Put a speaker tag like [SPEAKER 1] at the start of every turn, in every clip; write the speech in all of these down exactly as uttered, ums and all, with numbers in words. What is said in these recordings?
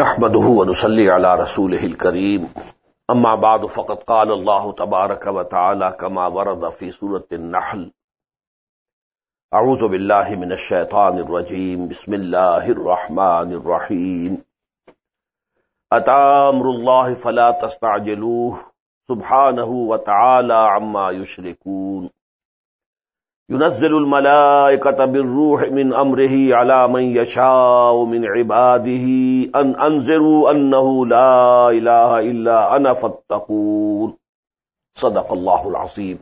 [SPEAKER 1] नहमदुहु व नुसल्ली अला रसूलिहिल करीम अम्मा बाद फ़क़द क़ाल अल्लाहु तबारक व तआला कमा वरद फ़ी सूरतिन नहल अऊज़ु बिल्लाहि मिनश शैतानिर रजीम बिस्मिल्लाहिर रहमानिर रहीम अता अम्रुल्लाहि फला तस्तअजिलूह सुब्हानहु व तआला अम्मा युश्रिकून युनज़्ज़िलुल मलाइकता बिर्रूहि मिन अम्रिही अला मन यशाउ मिन इबादिही अन अंज़िरू अन्नहु ला इलाहा इल्ला अना फत्तकून सदक़ल्लाहुल अज़ीम।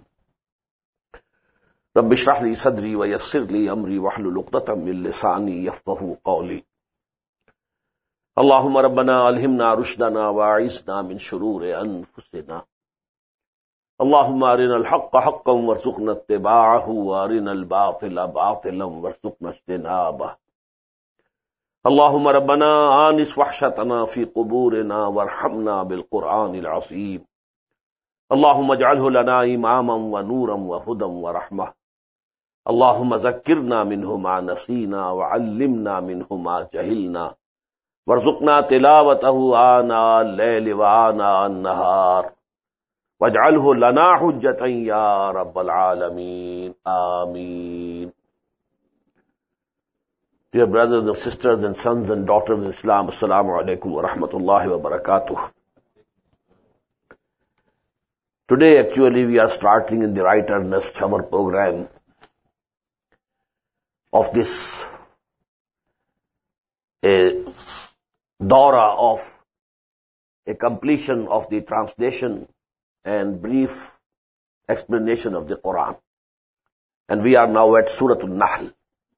[SPEAKER 1] रब्बि इश्रह ली सदरी व यस्सिर ली अमरी वहलुल उक़दतम मिन लिसानी यफ़क़हू क़ौली। अल्लाहुम्मा रब्बना अलहिमना रुश्दना व अइज़ना मिन शुरूरि अनफुसिना। अल्लाहुम्मा अरिनल हक़्क़ हक़्क़न वरज़ुक़ना इत्तिबाअहु व अरिनल बातिला बातिलन वरज़ुक़ना इज्तिनाबह। अल्लाहुम्मा रब्बना आनिस वहशतना फ़ी क़ुबूरिना वरहमना बिल क़ुरआनिल अज़ीम। अल्लाहुम्मा इजअलहु लना इमामन व नूरन व हुदन व रहमह। अल्लाहुम्मा ज़क्किरना मिन्हु मा नसीना व अल्लिमना मिन्हु मा जहिलना वरज़ुक़ना तिलावतहु आना अल-लैलि व आना अन-नहार वजअलहु लना हुज्जतन या रब्बल आलमीन आमीन। Dear brothers and sisters and sons and daughters of Islam, Assalamu alaikum wa rahmatullahi wa barakatuh. Today actually we are starting in the right earnest our program of this a dawra of a completion of the translation and brief explanation of the Quran. And we are now at Surah An-Nahl.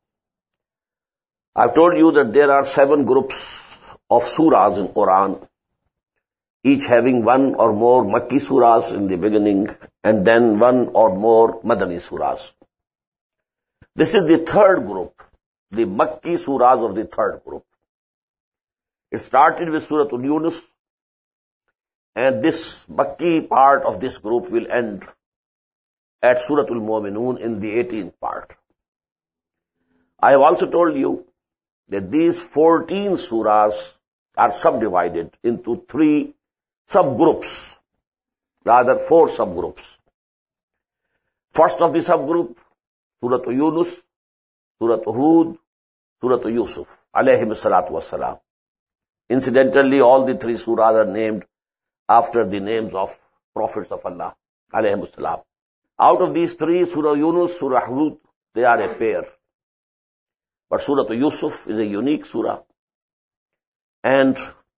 [SPEAKER 1] I've told you that there are seven groups of surahs in Quran, each having one or more Makki surahs in the beginning and then one or more Madani surahs. This is the third group, the Makki surahs of the third group. It started with Surah Yunus, and this Makki part of this group will end at Surah Al-Mu'minun in the eighteenth part. I have also told you that these fourteen surahs are subdivided into three subgroups, rather four subgroups. First of the subgroup, Surah Yunus, Surah Hud, Surah Yusuf, alayhim salatu wassalam. Incidentally, all the three surahs are named after the names of prophets of Allah, alayhim salam. Out of these three, Surah Yunus, Surah Hud, they are a pair. But Surah Yusuf is a unique surah, and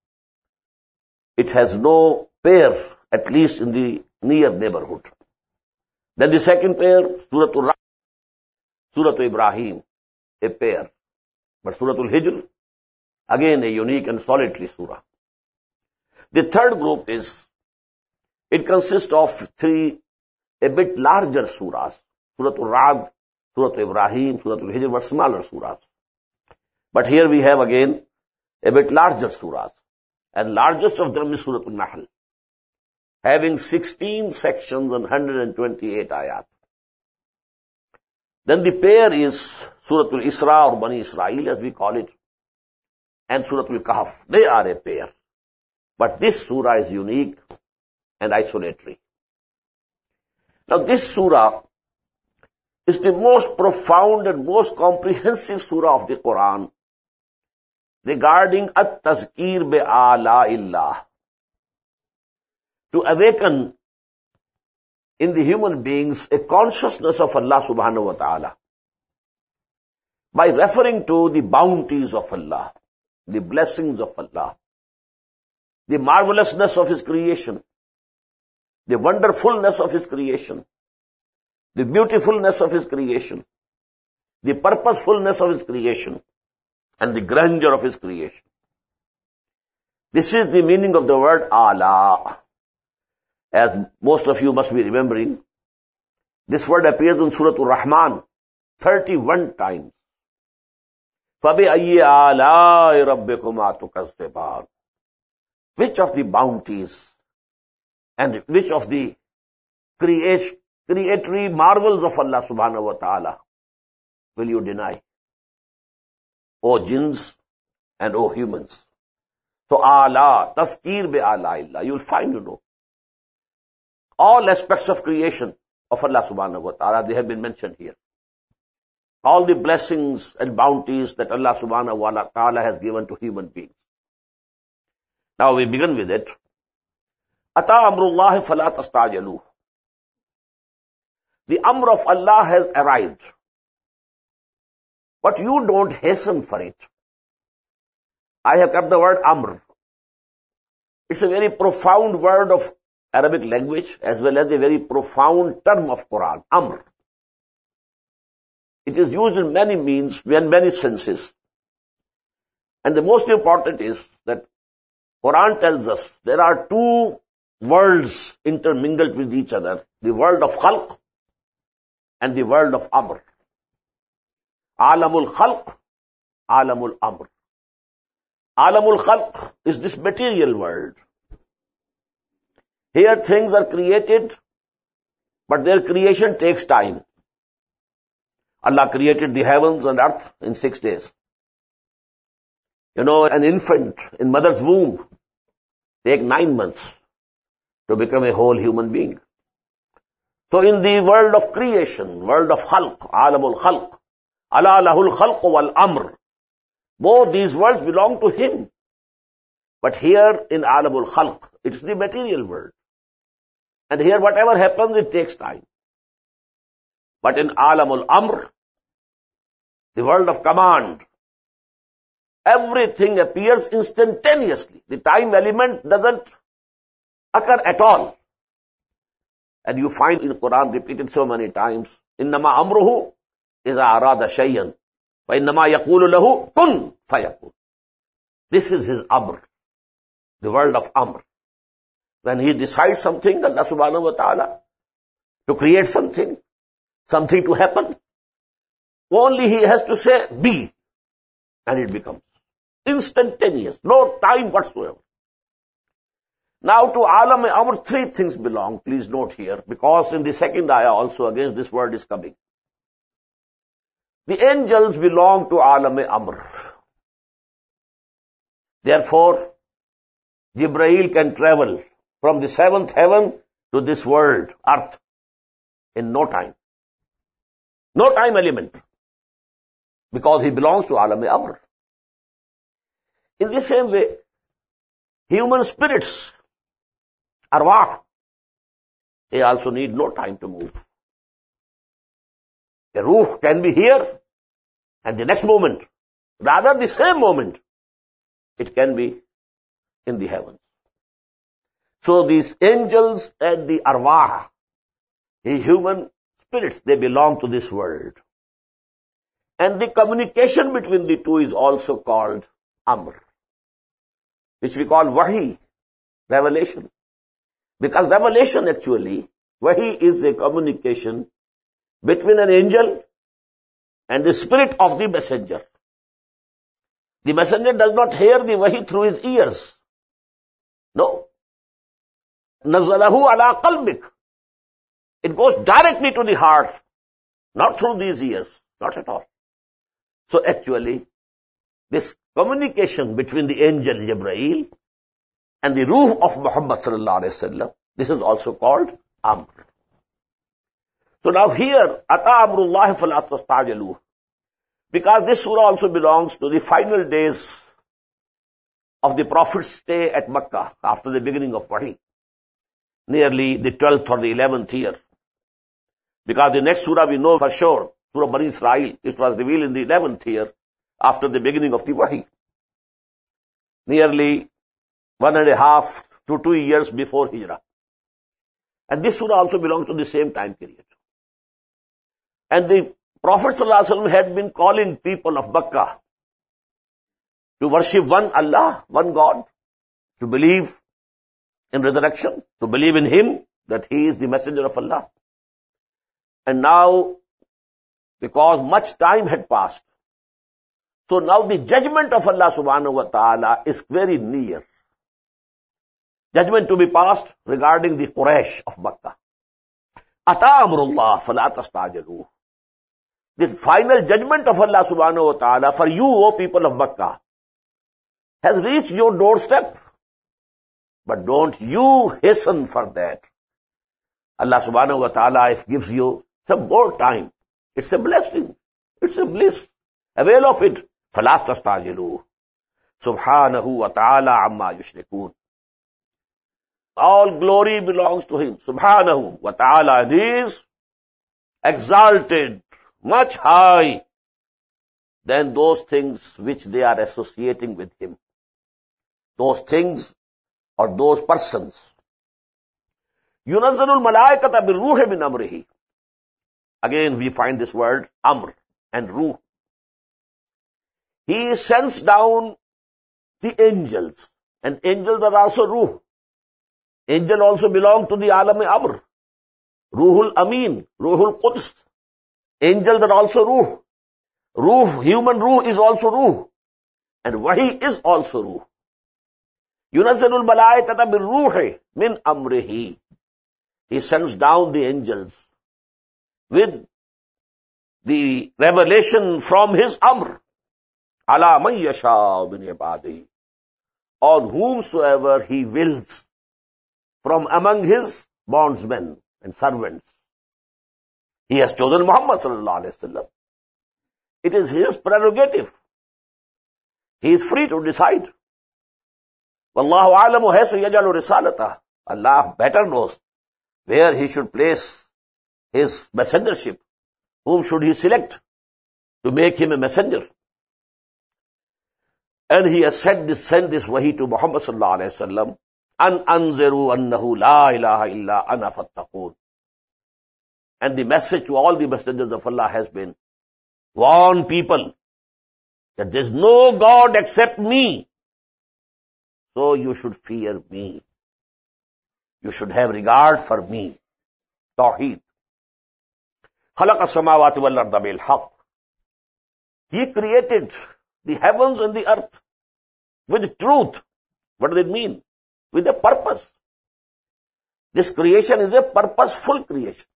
[SPEAKER 1] it has no pair, at least in the near neighborhood. Then the second pair, Surah Ar-Ra'd, Surah Ibrahim, a pair. But Surah Al-Hijr, again a unique and solitary surah. The third group is, it consists of three a bit larger surahs. Surah Ar-Ra'd, Surah Ibrahim, Surah Al-Hijr were smaller surahs. But here we have again a bit larger surahs. And largest of them is Surah An-Nahl, having sixteen sections and one hundred twenty-eight ayat. Then the pair is Surah Al-Isra or Bani Israel as we call it, and Surah Al-Kahf. They are a pair. But this surah is unique and isolatory. Now this surah is the most profound and most comprehensive surah of the Quran regarding at-tazkir bi-ala-illah, to awaken in the human beings a consciousness of Allah subhanahu wa ta'ala by referring to the bounties of Allah, the blessings of Allah, the marvelousness of His creation, the wonderfulness of His creation, the beautifulness of His creation, the purposefulness of His creation, and the grandeur of His creation. This is the meaning of the word ala. As most of you must be remembering, this word appears in Surah Ar-Rahman thirty-one times. فَبِأَيِّ آلَاءِ رَبِّكُمَا تُكَذِّبَانِ. Which of the bounties and which of the creation, creatory marvels of Allah subhanahu wa ta'ala will you deny? O jinns and O humans. So ala, tazkir bi ala illah. You'll find, you know, all aspects of creation of Allah subhanahu wa ta'ala, they have been mentioned here. All the blessings and bounties that Allah subhanahu wa ta'ala has given to human beings. Now we begin with it. Ata amrullahi fala tastajaluh. The amr of Allah has arrived. But you don't hasten for it. I have kept the word amr. It's a very profound word of Arabic language as well as a very profound term of Quran, amr. It is used in many means, in many senses. And the most important is that Quran tells us there are two worlds intermingled with each other, the world of khalq and the world of amr. Alamul khalq, alamul amr. Alamul khalq is this material world. Here things are created, but their creation takes time. Allah created the heavens and earth in six days. You know, an infant in mother's womb takes nine months to become a whole human being. So in the world of creation, world of khalq, alamul khalq, ala lahul khalq wal amr, both these worlds belong to Him. But here in alamul khalq, it's the material world. And here whatever happens, it takes time. But in alamul amr, the world of command, everything appears instantaneously. The time element doesn't occur at all. And you find in Quran repeated so many times, innama amruhu iza arada shayyan wa innama yaqulu lahu kun fayakun. This is his amr, the world of amr. When he decides something, Allah subhanahu wa ta'ala, to create something, something to happen, only he has to say be, and it becomes instantaneous, no time whatsoever. Now to alam amr, three things belong, please note here, because in the second ayah also against this word is coming. The angels belong to alam amr. Therefore, Jibreel can travel from the seventh heaven to this world, earth, in no time. No time element. Because he belongs to alam amr. In the same way, human spirits, arwah, they also need no time to move. A ruh can be here and the next moment, rather the same moment, it can be in the heavens. So these angels and the arwah, the human spirits, they belong to this world. And the communication between the two is also called amr, which we call wahi, revelation. Because revelation actually, wahi is a communication between an angel and the spirit of the messenger. The messenger does not hear the wahi through his ears. No. Nazalahu ala qalbik. It goes directly to the heart, not through these ears, not at all. So actually, this communication between the angel Jibreel and the ruh of Muhammad sallallahu alaihi wasallam, this is also called amr. So now here, ata amrullahi fala tastajaluh, because this surah also belongs to the final days of the Prophet's stay at Makkah after the beginning of Wahi, nearly the twelfth or the eleventh year. Because the next surah we know for sure, Surah Bani Israel, it was revealed in the eleventh year after the beginning of the Wahi. Nearly one and a half to two years before Hijrah. And this surah also belongs to the same time period. And the Prophet ﷺ had been calling people of Makkah to worship one Allah, one God, to believe in resurrection, to believe in Him, that He is the messenger of Allah. And now, because much time had passed, so now the judgment of Allah subhanahu wa ta'ala is very near. Judgment to be passed regarding the Quraysh of Makkah. Ata amrullah fala tastajiluh. The final judgment of Allah subhanahu wa ta'ala for you, O people of Makkah, has reached your doorstep. But don't you hasten for that. Allah subhanahu wa ta'ala if gives you some more time. It's a blessing. It's a bliss. Avail of it. فَلَا تَسْتَعْجِلُوهُ Subhanahu wa ta'ala amma yushrikun. All glory belongs to Him. Subhanahu wa ta'ala. And He is exalted, much high than those things which they are associating with Him. Those things or those persons. يُنَزَّلُ الْمَلَائِكَةَ بِالرُّوحِ مِنْ أَمْرِهِ. Again we find this word, amr and ruh. He sends down the angels. And angels are also ruh. Angel also belong to the alam-e-amr. Ruhul Amin, Ruhul Quds. Angels are also ruh. Ruh, human ruh is also ruh. And wahi is also ruh. Yunazzalul malaikata bir ruhi min amrihi. He sends down the angels with the revelation from His amr. Ala man yasha min ibadihi. On whomsoever He wills from among His bondsmen and servants. He has chosen Muhammad sallallahu alaihi wasallam. It is His prerogative. He is free to decide. Wallahu a'lamu haythu yaj'alu risalatah. Allah better knows where He should place His messengership. Whom should He select to make Him a messenger? And He has said this, sent this wahi to Muhammad sallallahu alaihi wasallam. An anziru annahu la ilaha illa ana fattaqun. And the message to all the messengers of Allah has been, warn people that there is no God except me. So you should fear me. You should have regard for me. Tawheed. خَلَقَ السَّمَاوَاتِ وَالْأَرْضَ بِالْحَقِّ. He created the heavens and the earth with truth. What does it mean? With a purpose. This creation is a purposeful creation.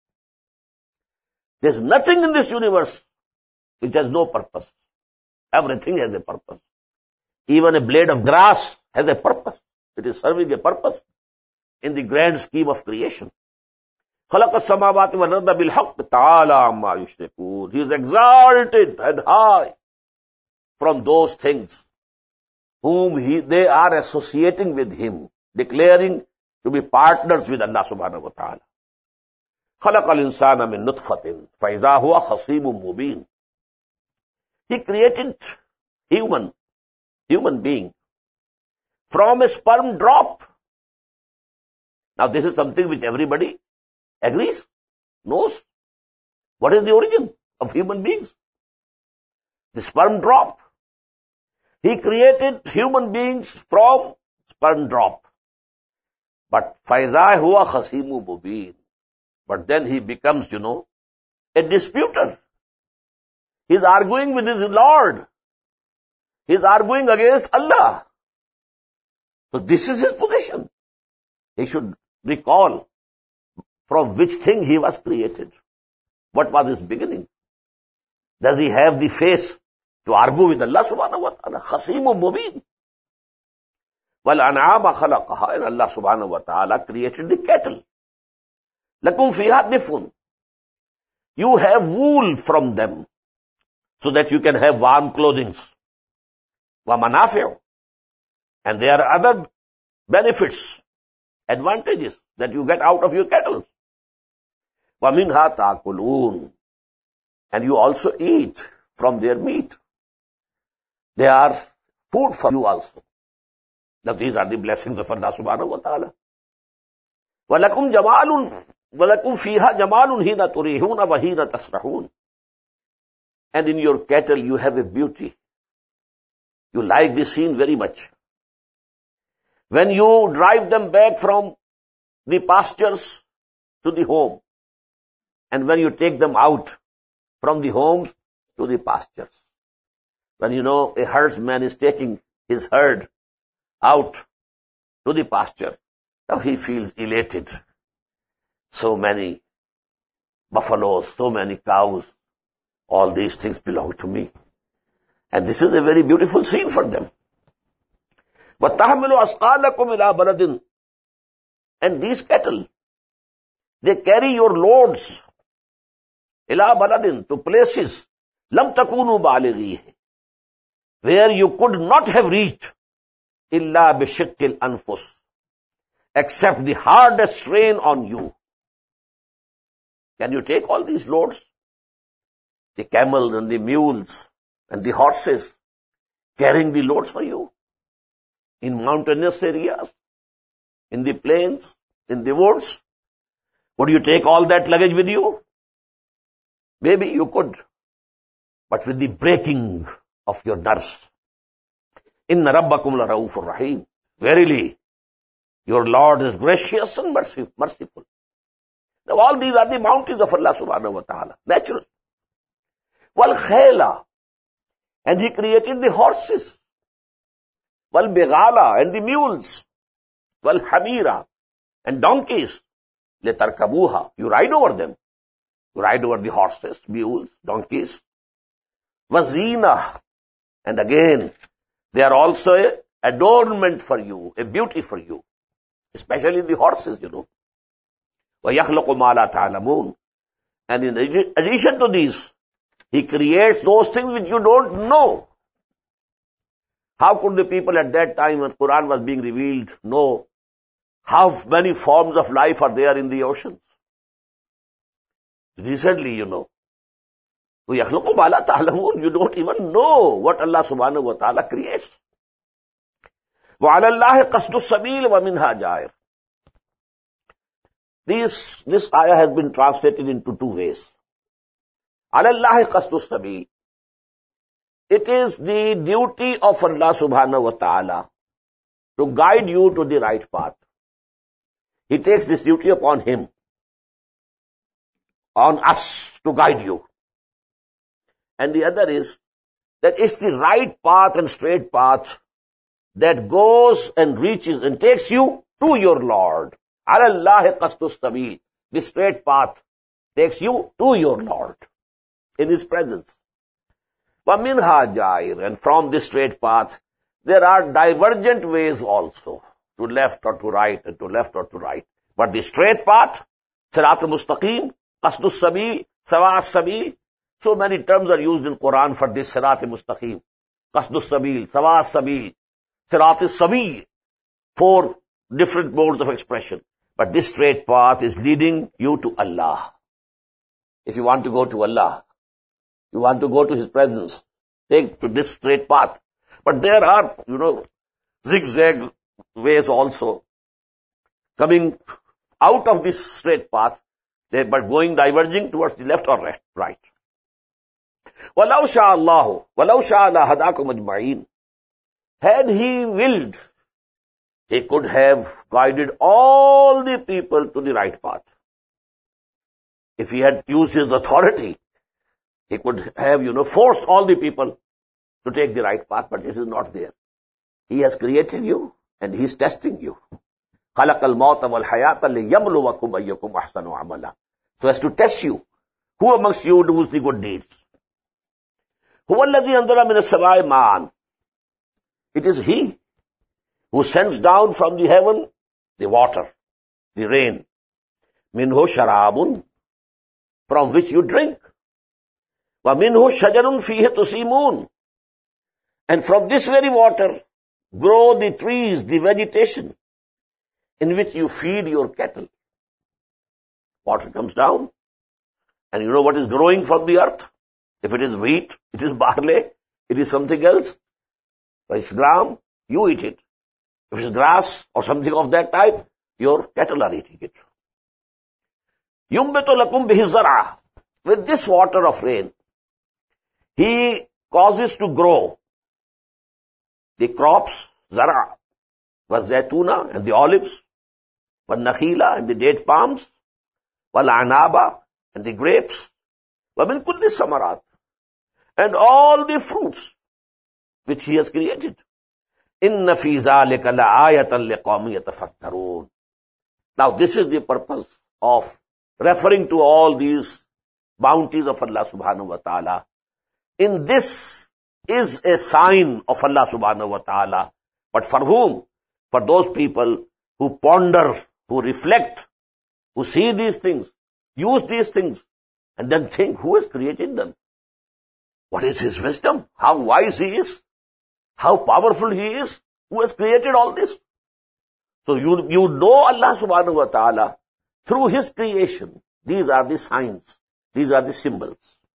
[SPEAKER 1] There's nothing in this universe which has no purpose. Everything has a purpose. Even a blade of grass has a purpose. It is serving a purpose in the grand scheme of creation. خَلَقَ السَّمَاوَاتِ وَالْأَرْضَ بِالْحَقِّ تَعَالَى عَمَّا يُشْرِكُونَ. He is exalted and high from those things whom he, they are associating with Him, declaring to be partners with Allah subhanahu wa ta'ala. خَلَقَ الْإِنسَانَ مِن نُطْفَةٍ فَإِذَا هُوَ خَصِيمٌ مُبِينٌ. He created human, human being from a sperm drop. Now this is something which everybody agrees, knows. What is the origin of human beings? The sperm drop. He created human beings from sperm drop. But فَإِذَا هُوَ خَصِيمٌ مُبِينٌ. But then he becomes, you know, a disputer. He's arguing with his Lord. He's arguing against Allah. So this is his position. He should recall from which thing he was created. What was his beginning? Does he have the face to argue with Allah subhanahu wa ta'ala? Khasimun mubin. Wal an'ama khalaqaha. And Allah subhanahu wa ta'ala created the cattle. Lakum fiha difun. You have wool from them so that you can have warm clothing. Wa manafi'u. And there are other benefits, advantages that you get out of your cattle. Wa minha ta'kulun. And you also eat from their meat. They are food for you also. Now these are the blessings of Allah subhanahu wa ta'ala. وَلَكُمْ جَمَالٌ وَلَكُمْ فِيهَا جَمَالٌ هِينَ تُرِيحُونَ وَهِينَ تَسْرَحُونَ. And in your cattle you have a beauty. You like the scene very much. When you drive them back from the pastures to the home, and when you take them out from the homes to the pastures. When you know a herdsman is taking his herd out to the pasture, now he feels elated. So many buffaloes, so many cows, all these things belong to me. And this is a very beautiful scene for them. وَتَحْمِلُ أَثْقَالَكُمْ إِلَى بَلَدٍ. And these cattle, they carry your loads إِلَى بَلَدٍ, to places لَمْ تَكُونُوا بَالِغِيهِ, where you could not have reached إِلَّا بِشِقِّ الْأَنفُسِ, except the hardest strain on you. Can you take all these loads? The camels and the mules and the horses carrying the loads for you in mountainous areas, in the plains, in the woods. Would you take all that luggage with you? Maybe you could, but with the breaking of your nerves. Inna rabbakum la raufur rahim. Verily, your Lord is gracious and merciful. Now all these are the bounties of Allah subhanahu wa ta'ala, natural. Wal khayla, and He created the horses. Wal bighala, and the mules. Wal hamira, and donkeys. Letarkabuha, you ride over them. You ride over the horses, mules, donkeys. Wazina, and again, they are also a adornment for you, a beauty for you. Especially the horses, you know. وَيَخْلَقُ مَا لَا تَعْلَمُونَ. And in addition to these, He creates those things which you don't know. How could the people at that time when Quran was being revealed know how many forms of life are there in the oceans? Recently, you know. وَيَخْلَقُ مَا لَا تَعْلَمُونَ. You don't even know what Allah subhanahu wa ta'ala creates. وَعَلَى اللَّهِ قَصْدُ السَّبِيلِ وَمِنْهَا جَائِرٌ. This, this ayah has been translated into two ways. عَلَى اللَّهِ قَصْدُ السَّبِيلِ. It is the duty of Allah subhanahu wa ta'ala to guide you to the right path. He takes this duty upon Him, on us, to guide you. And the other is that it's the right path and straight path that goes and reaches and takes you to your Lord. عَلَى اللَّهِ قَصْدُ السَّبِيلِ. The straight path takes you to your Lord in His presence. وَمِنْهَا جَائِرٌ. And from this straight path, there are divergent ways also, to left or to right, and to left or to right. But the straight path, Sirat al-Mustaqim, Qasd al-Sabil, Sawa al-Sabil, so many terms are used in Quran for this Sirat al-Mustaqim, Qasd al-Sabil, Sawa al-Sabil, Sirat al-Sabil, four different modes of expression. But this straight path is leading you to Allah. If you want to go to Allah, you want to go to His presence, take to this straight path. But there are, you know, zigzag ways also, coming out of this straight path, but going diverging towards the left or right. وَلَوْ شَاءَ اللَّهُ وَلَوْ شَاءَ لَهَدَاكُمْ أَجْمَعِينَ. Had He willed, He could have guided all the people to the right path. If He had used His authority, He could have, you know, forced all the people to take the right path, but this is not there. He has created you and He is testing you. خَلَقَ الْمَوْتَ وَالْحَيَاةَ لِيَبْلُوَكُمْ أَيُّكُمْ أَحْسَنُ عَمَلًا. So as to test you, who amongst you does the good deeds? هُوَ الَّذِي أَنزَلَ مِنَ السَّمَاءِ مَاءً. It is He who sends down from the heaven the water, the rain. مِنْهُ شَرَابٌ, from which you drink. وَمِنْهُ شَجَرٌ فِيهِ تُسِيمُونَ. And from this very water grow the trees, the vegetation, in which you feed your cattle. Water comes down, and you know what is growing from the earth? If it is wheat, it is barley, it is something else. If it's gram, you eat it. If it's grass or something of that type, your cattle are eating it. يُنْبِتُ لَكُمْ بِهِ الزَّرْعَ. With this water of rain, He causes to grow the crops, zara, was zaytuna, and the olives, wal nakhila, and the date palms, wal anaba, and the grapes, wa min kulli samarat, and all the fruits which He has created. Inna fi zalika la'ayatan liqawmin yatafakkarun. Now this is the purpose of referring to all these bounties of Allah subhanahu wa ta'ala. In this is a sign of Allah subhanahu wa ta'ala But for whom? For those people who ponder, who reflect, who see these things, use these things, and then think, who has created them? What is his wisdom? How wise he is? How powerful he is? Who has created all this? So you, you know Allah subhanahu wa ta'ala through his creation. These are the signs. These are the symbols.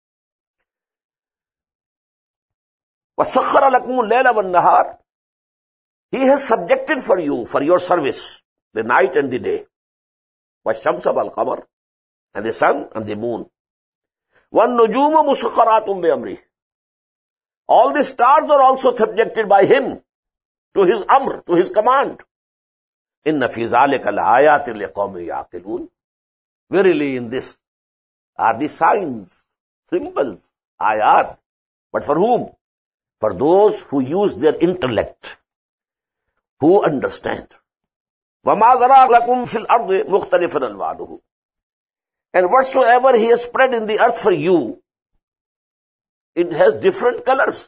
[SPEAKER 1] وَسَخَّرَ لَكُمُ اللَّيْلَ وَالنَّهَارِ. He has subjected for you, for your service, the night and the day. وَالشَّمْسَ وَالْقَمَرِ. And the sun and the moon. وَالنُّجُومُ مُسَخَّرَاتٌ بِأَمْرِهِ. All the stars are also subjected by him to his amr, to his command. إِنَّ فِي ذَلِكَ لَآيَاتٍ لِقَوْمٍ يَعْقِلُونَ. Verily in this are the signs, symbols, ayat. But for whom? For those who use their intellect, who understand. وَمَا ذَرَى لَكُمْ فِي الْأَرْضِ مُخْتَلِفًا أَلْوَانُهُ. And whatsoever he has spread in the earth for you, it has different colors.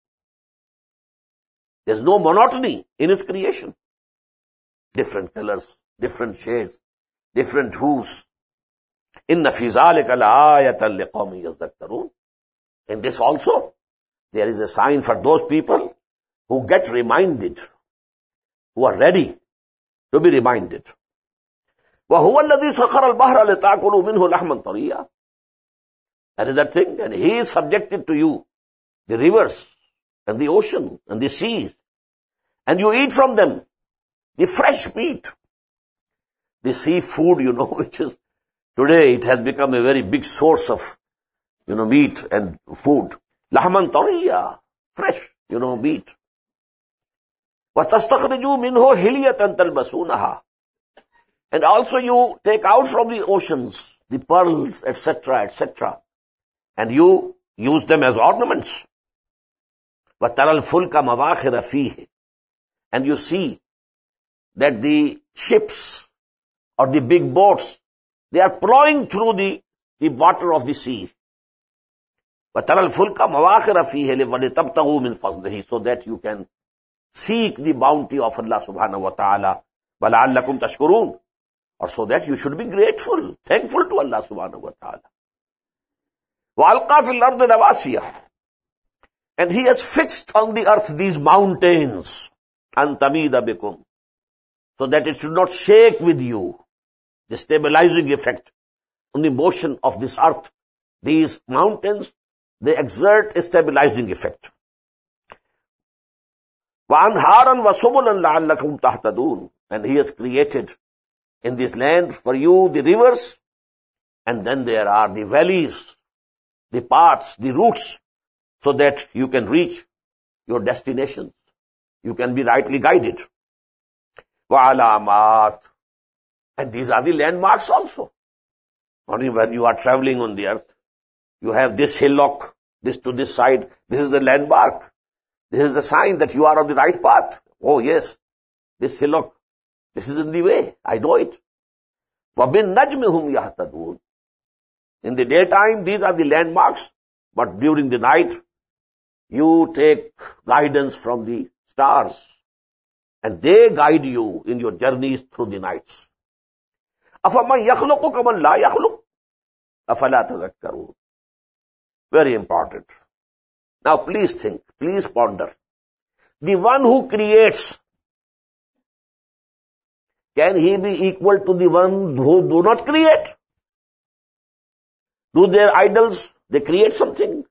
[SPEAKER 1] There's no monotony in its creation. Different colors, different shades, different hues. إِنَّ فِي ذَلِكَ لَآيَةً لِقَوْمٍ يَذَّكَّرُونَ. In this also, there is a sign for those people who get reminded, who are ready to be reminded. وَهُوَ الَّذِي سَخَّرَ الْبَحْرَ لِتَأْكُلُوا مِنْهُ لَحْمًا طَرِيًّا. Another thing, and he is subjected to you, the rivers and the ocean and the seas, and you eat from them the fresh meat. The seafood, you know, which is, today it has become a very big source of, you know, meat and food. لَحْمًا طَرِيًّا. Fresh, you know, meat. وَتَسْتَخْرِجُوا مِنْهُ هِلْيَةً تَلْبَسُونَهَا. And also you take out from the oceans the pearls, et cetera, et cetera, and you use them as ornaments. وَتَرَى الْفُلْكَ مَوَاخِرَ فِيهِ. And you see that the ships or the big boats, they are plowing through the, the water of the sea. وَتَرَى الْفُلْكَ مَوَاخِرَ فِيهِ وَلِتَبْتَغُوا مِنْ فَضْلِهِ. So that you can seek the bounty of Allah subhanahu wa ta'ala. وَلَعَلَّكُمْ تَشْكُرُونَ. Or so that you should be grateful, thankful to Allah subhanahu wa ta'ala. وَأَلْقَى فِي الْأَرْضِ رَوَاسِيَ. And he has fixed on the earth these mountains, أَن تَمِيدَ بِكُمْ, so that it should not shake with you. The stabilizing effect on the motion of this earth. These mountains, they exert a stabilizing effect. وَأَنْهَارًا وَسُبُلًا لَعَلَّكُمْ تَهْتَدُونَ. And he has created in this land for you the rivers, and then there are the valleys, the paths, the routes, so that you can reach your destination. You can be rightly guided. وَعَلَامَاتٍ. And these are the landmarks also. Only when you are traveling on the earth, you have this hillock, this to this side, this is the landmark. This is the sign that you are on the right path. Oh yes, this hillock, this is in the way. I know it. وَبِالنَّجْمِ هُمْ يَهْتَدُونَ. In the daytime, these are the landmarks, but during the night, you take guidance from the stars, and they guide you in your journeys through the nights. أَفَمَنْ يَخْلُقُ كَمَنْ لَا يَخْلُقُ أَفَلَا تَذَكَّرُونَ. Very important. Now please think, please ponder. The one who creates, can he be equal to the one who do not create? Do their idols, they create something?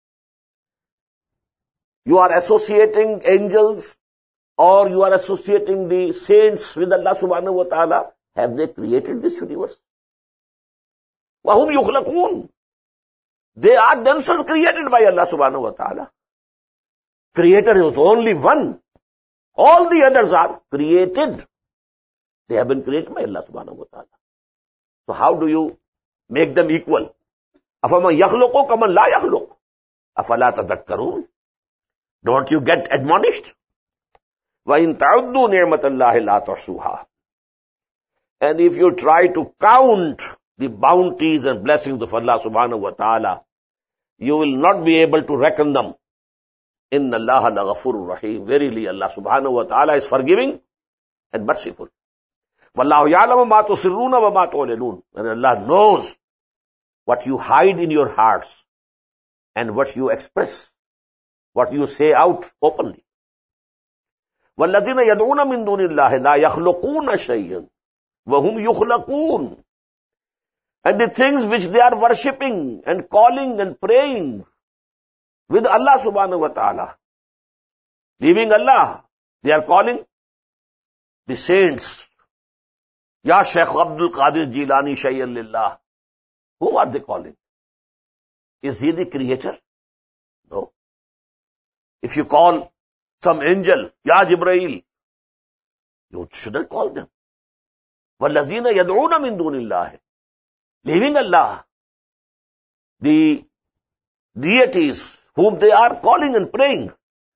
[SPEAKER 1] You are associating angels, or you are associating the saints with Allah subhanahu wa ta'ala. Have they created this universe? وَهُمْ يُخْلَقُونَ. They are themselves created by Allah subhanahu wa ta'ala. Creator is only one. All the others are created. They have been created by Allah subhanahu wa ta'ala. So how do you make them equal? أَفَمَنْ يَخْلُقُ كَمَنْ لَا يَخْلُقُ أَفَلَا تَذَكَّرُونَ. Don't you get admonished? وَإِن تَعُدُّوا نِعْمَةَ اللَّهِ لَا تُحْصُوهَا. And if you try to count the bounties and blessings of Allah subhanahu wa ta'ala, you will not be able to reckon them. Inna Allah la ghafurur rahim. Verily Allah subhanahu wa ta'ala is forgiving and merciful. Wallahu ya'lamu ma tusirruna wa ma tu'linun. And Allah knows what you hide in your hearts and what you express, what you say out openly. وَالَّذِينَ يَدْعُونَ مِن دُونِ اللَّهِ لَا يَخْلُقُونَ شَيْئًا وَهُمْ يُخْلَقُونَ. And the things which they are worshipping and calling and praying with Allah subhanahu wa ta'ala, leaving Allah, they are calling the saints. Ya Shaykh Abdul Qadir Jilani Shayyan Lillah. Whom are they calling? Is he the creator? No. If you call some angel, Ya Jibrail, you shouldn't call them. وَالَّذِينَ يَدْعُونَ مِن دُونِ اللَّهِ. Leaving Allah, the deities whom they are calling and praying.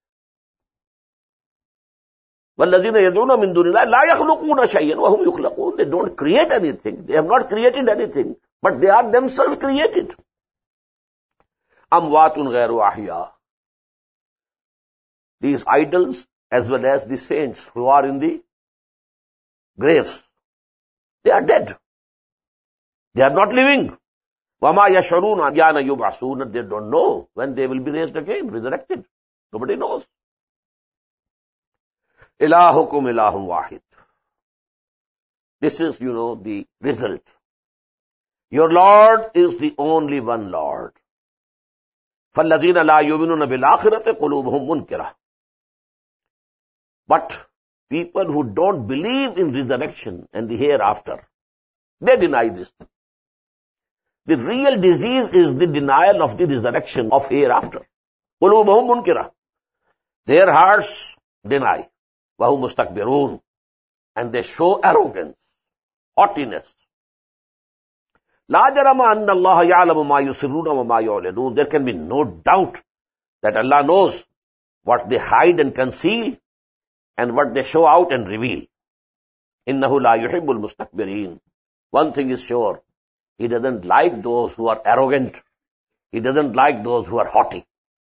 [SPEAKER 1] وَالَّذِينَ يَدْعُونَ مِن دُونِ اللَّهِ لَا يَخْلُقُونَ شَيْئًا وَهُمْ يُخْلَقُونَ. They don't create anything. They have not created anything, but they are themselves created. أَمْوَاتٌ غَيْرُ أَحْيَاءٍ. These idols as well as the saints who are in the graves, they are dead. They are not living. وَمَا يَشْعُرُونَ أَيَّانَ يُبْعَثُونَ. They don't know when they will be raised again, resurrected. Nobody knows. إِلَهُكُمْ إِلَهٌ وَاحِدٌ. This is, you know, the result. Your Lord is the only one Lord. فَالَّذِينَ لَا يُؤْمِنُونَ بِالْآخِرَةِ قُلُوبُهُمْ مُنْكِرَةٌ. But people who don't believe in resurrection and the hereafter, they deny this. The real disease is the denial of the resurrection of hereafter. قُلُوبُهُمْ مُنْكِرَةٌ. Their hearts deny. وَهُمْ مُسْتَكْبِرُونَ. And they show arrogance, haughtiness. لَا جَرَمَ أَنَّ اللَّهَ يَعْلَمُ مَا يُسِرُّونَ وَمَا يُعْلِنُونَ. There can be no doubt that Allah knows what they hide and conceal and what they show out and reveal. إِنَّهُ لَا يُحِبُّ الْمُسْتَكْبِرِينَ. One thing is sure, He doesn't like those who are arrogant. He doesn't like those who are haughty.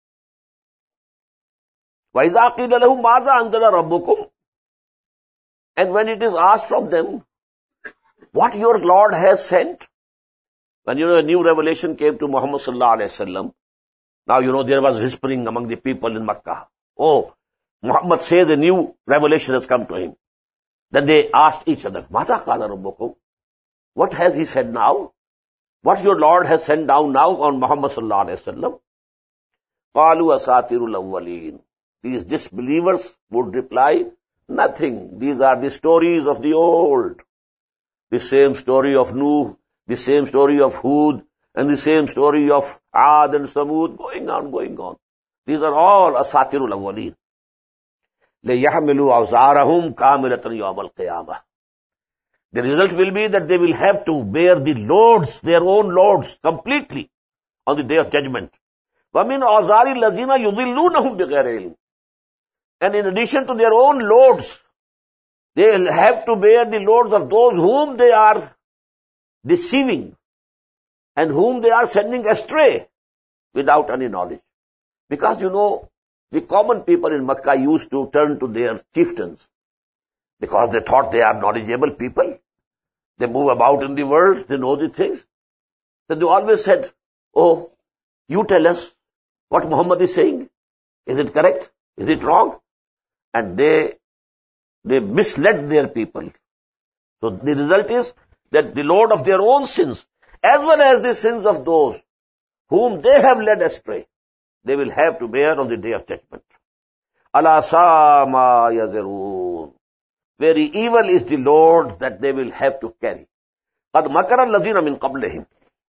[SPEAKER 1] وَإِذَا قِيلَ لَهُمْ مَاذَا أَنزَلَ رَبُّكُمْ. And when it is asked from them, what your Lord has sent, when you know a new revelation came to Muhammad sallallahu alaihi wasallam, now you know there was whispering among the people in Makkah. Oh, Muhammad says a new revelation has come to him. Then they asked each other, مَاذَا قَالَ رَبُّكُمْ. What has he said now? What your Lord has sent down now on Muhammad sallallahu alaihi wasallam? قَالُوا أَسَاطِيرُ الْأَوَّلِينَ. These disbelievers would reply, nothing. These are the stories of the old. The same story of Nuh, the same story of Hud, and the same story of Ad and Samud, going on, going on. These are all أَسَاطِيرُ الْأَوَّلِينَ. لِيَحْمِلُوا أَوْزَارَهُمْ كَامِلَةً يَوْمَ الْقِيَامَةِ. The result will be that they will have to bear the loads, their own loads, completely on the day of judgment. وَمِنْ أَوْزَارِ الَّذِينَ يُضِلُّونَهُمْ بِغَيْرِ عِلْمٍ. And in addition to their own loads, they will have to bear the loads of those whom they are deceiving and whom they are sending astray without any knowledge. Because, you know, the common people in Makkah used to turn to their chieftains because they thought they are knowledgeable people. They move about in the world, they know the things. So they always said, oh, you tell us what Muhammad is saying. Is it correct? Is it wrong? And they, they misled their people. So the result is that the load of their own sins, as well as the sins of those whom they have led astray, they will have to bear on the day of judgment. Ala sa ma yazirun. Very evil is the load that they will have to carry. Qad makara allazina min qablihim.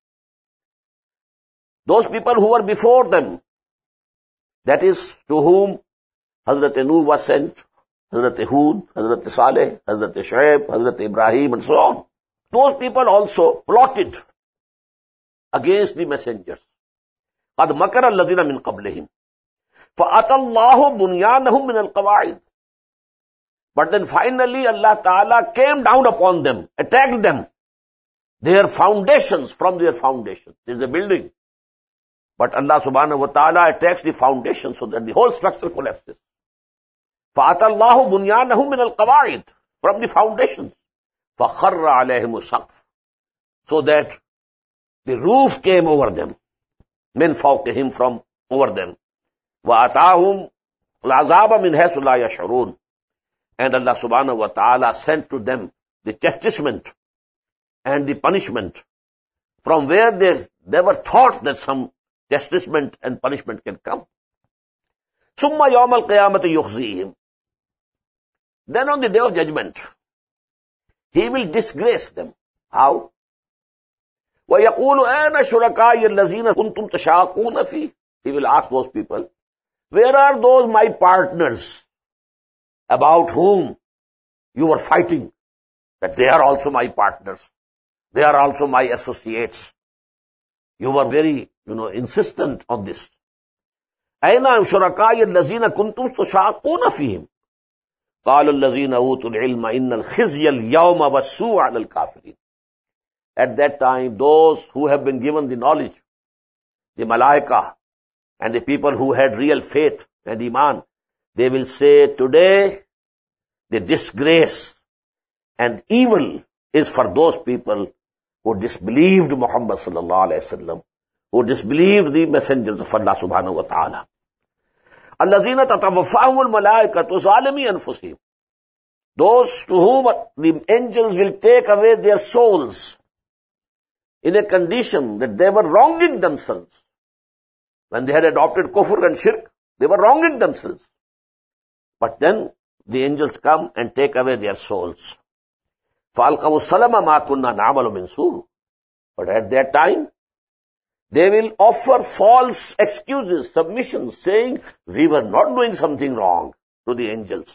[SPEAKER 1] Those people who were before them, that is to whom Hazrat Nuh was sent, Hazrat Hud, Hazrat Saleh, Hazrat Shuaib, Hazrat Ibrahim, and so on. Those people also plotted against the messengers. قَدْ مَكَرَ الَّذِينَ مِنْ قَبْلِهِمْ فَأَتَى اللَّهُ بُنْيَانَهُمْ مِنَ الْقَوَاعِدِ. But then finally Allah Ta'ala came down upon them, attacked them, their foundations from their foundations. There is a building. But Allah subhanahu wa ta'ala attacks the foundation so that the whole structure collapses. فَأَتَى اللَّهُ بُنْيَانَهُمْ مِنَ الْقَوَاعِدِ, from the foundations. فَخَرَّ عَلَيْهِمُ السَّقْفُ, so that the roof came over them. مِنْ فَوْقِهِمْ, from over them. وَأَتَاهُمْ الْعَذَابَ مِنْ حَيْثُ لَا يَشْعُرُونَ, and Allah subhanahu wa ta'ala sent to them the chastisement and the punishment from where they never thought that some chastisement and punishment can come. ثُمَّ يَوْمَ الْقِيَامَةِ يُخْزِيهِمْ, then on the day of judgment, He will disgrace them. How? وَيَقُولُ أَيْنَ شُرَكَائِيَ الَّذِينَ كُنْتُمْ تَشَاقُونَ فِيهِ, He will ask those people, where are those my partners about whom you were fighting, that they are also my partners, they are also my associates. You were very, you know, insistent on this. أَيْنَ شُرَكَائِيَ الَّذِينَ كُنْتُمْ تَشَاقُونَ فِيهِمْ قَالَ الَّذِينَ أُوتُوا الْعِلْمَ إِنَّ الْخِزْيَ الْيَوْمَ وَالسُّوءَ عَلَى الْكَافِرِينَ. At that time, those who have been given the knowledge, the malaika, and the people who had real faith and iman, they will say, today the disgrace and evil is for those people who disbelieved Muhammad sallallahu alayhi wasallam, who disbelieved the messengers of Allah subhanahu wa ta'ala. الَّذِينَ تَتَوَفَّاهُمُ الْمَلَائِكَةُ ظَالِمِي أَنفُسِهِمْ, those to whom the angels will take away their souls in a condition that they were wronging themselves. When they had adopted kufr and shirk, they were wronging themselves. But then the angels come and take away their souls. فَأَلْقَوُا السَّلَمَ مَا كُنَّا نَعْمَلُ مِنْ سُوءٍ. But at that time, they will offer false excuses, submissions, saying, we were not doing something wrong, to the angels.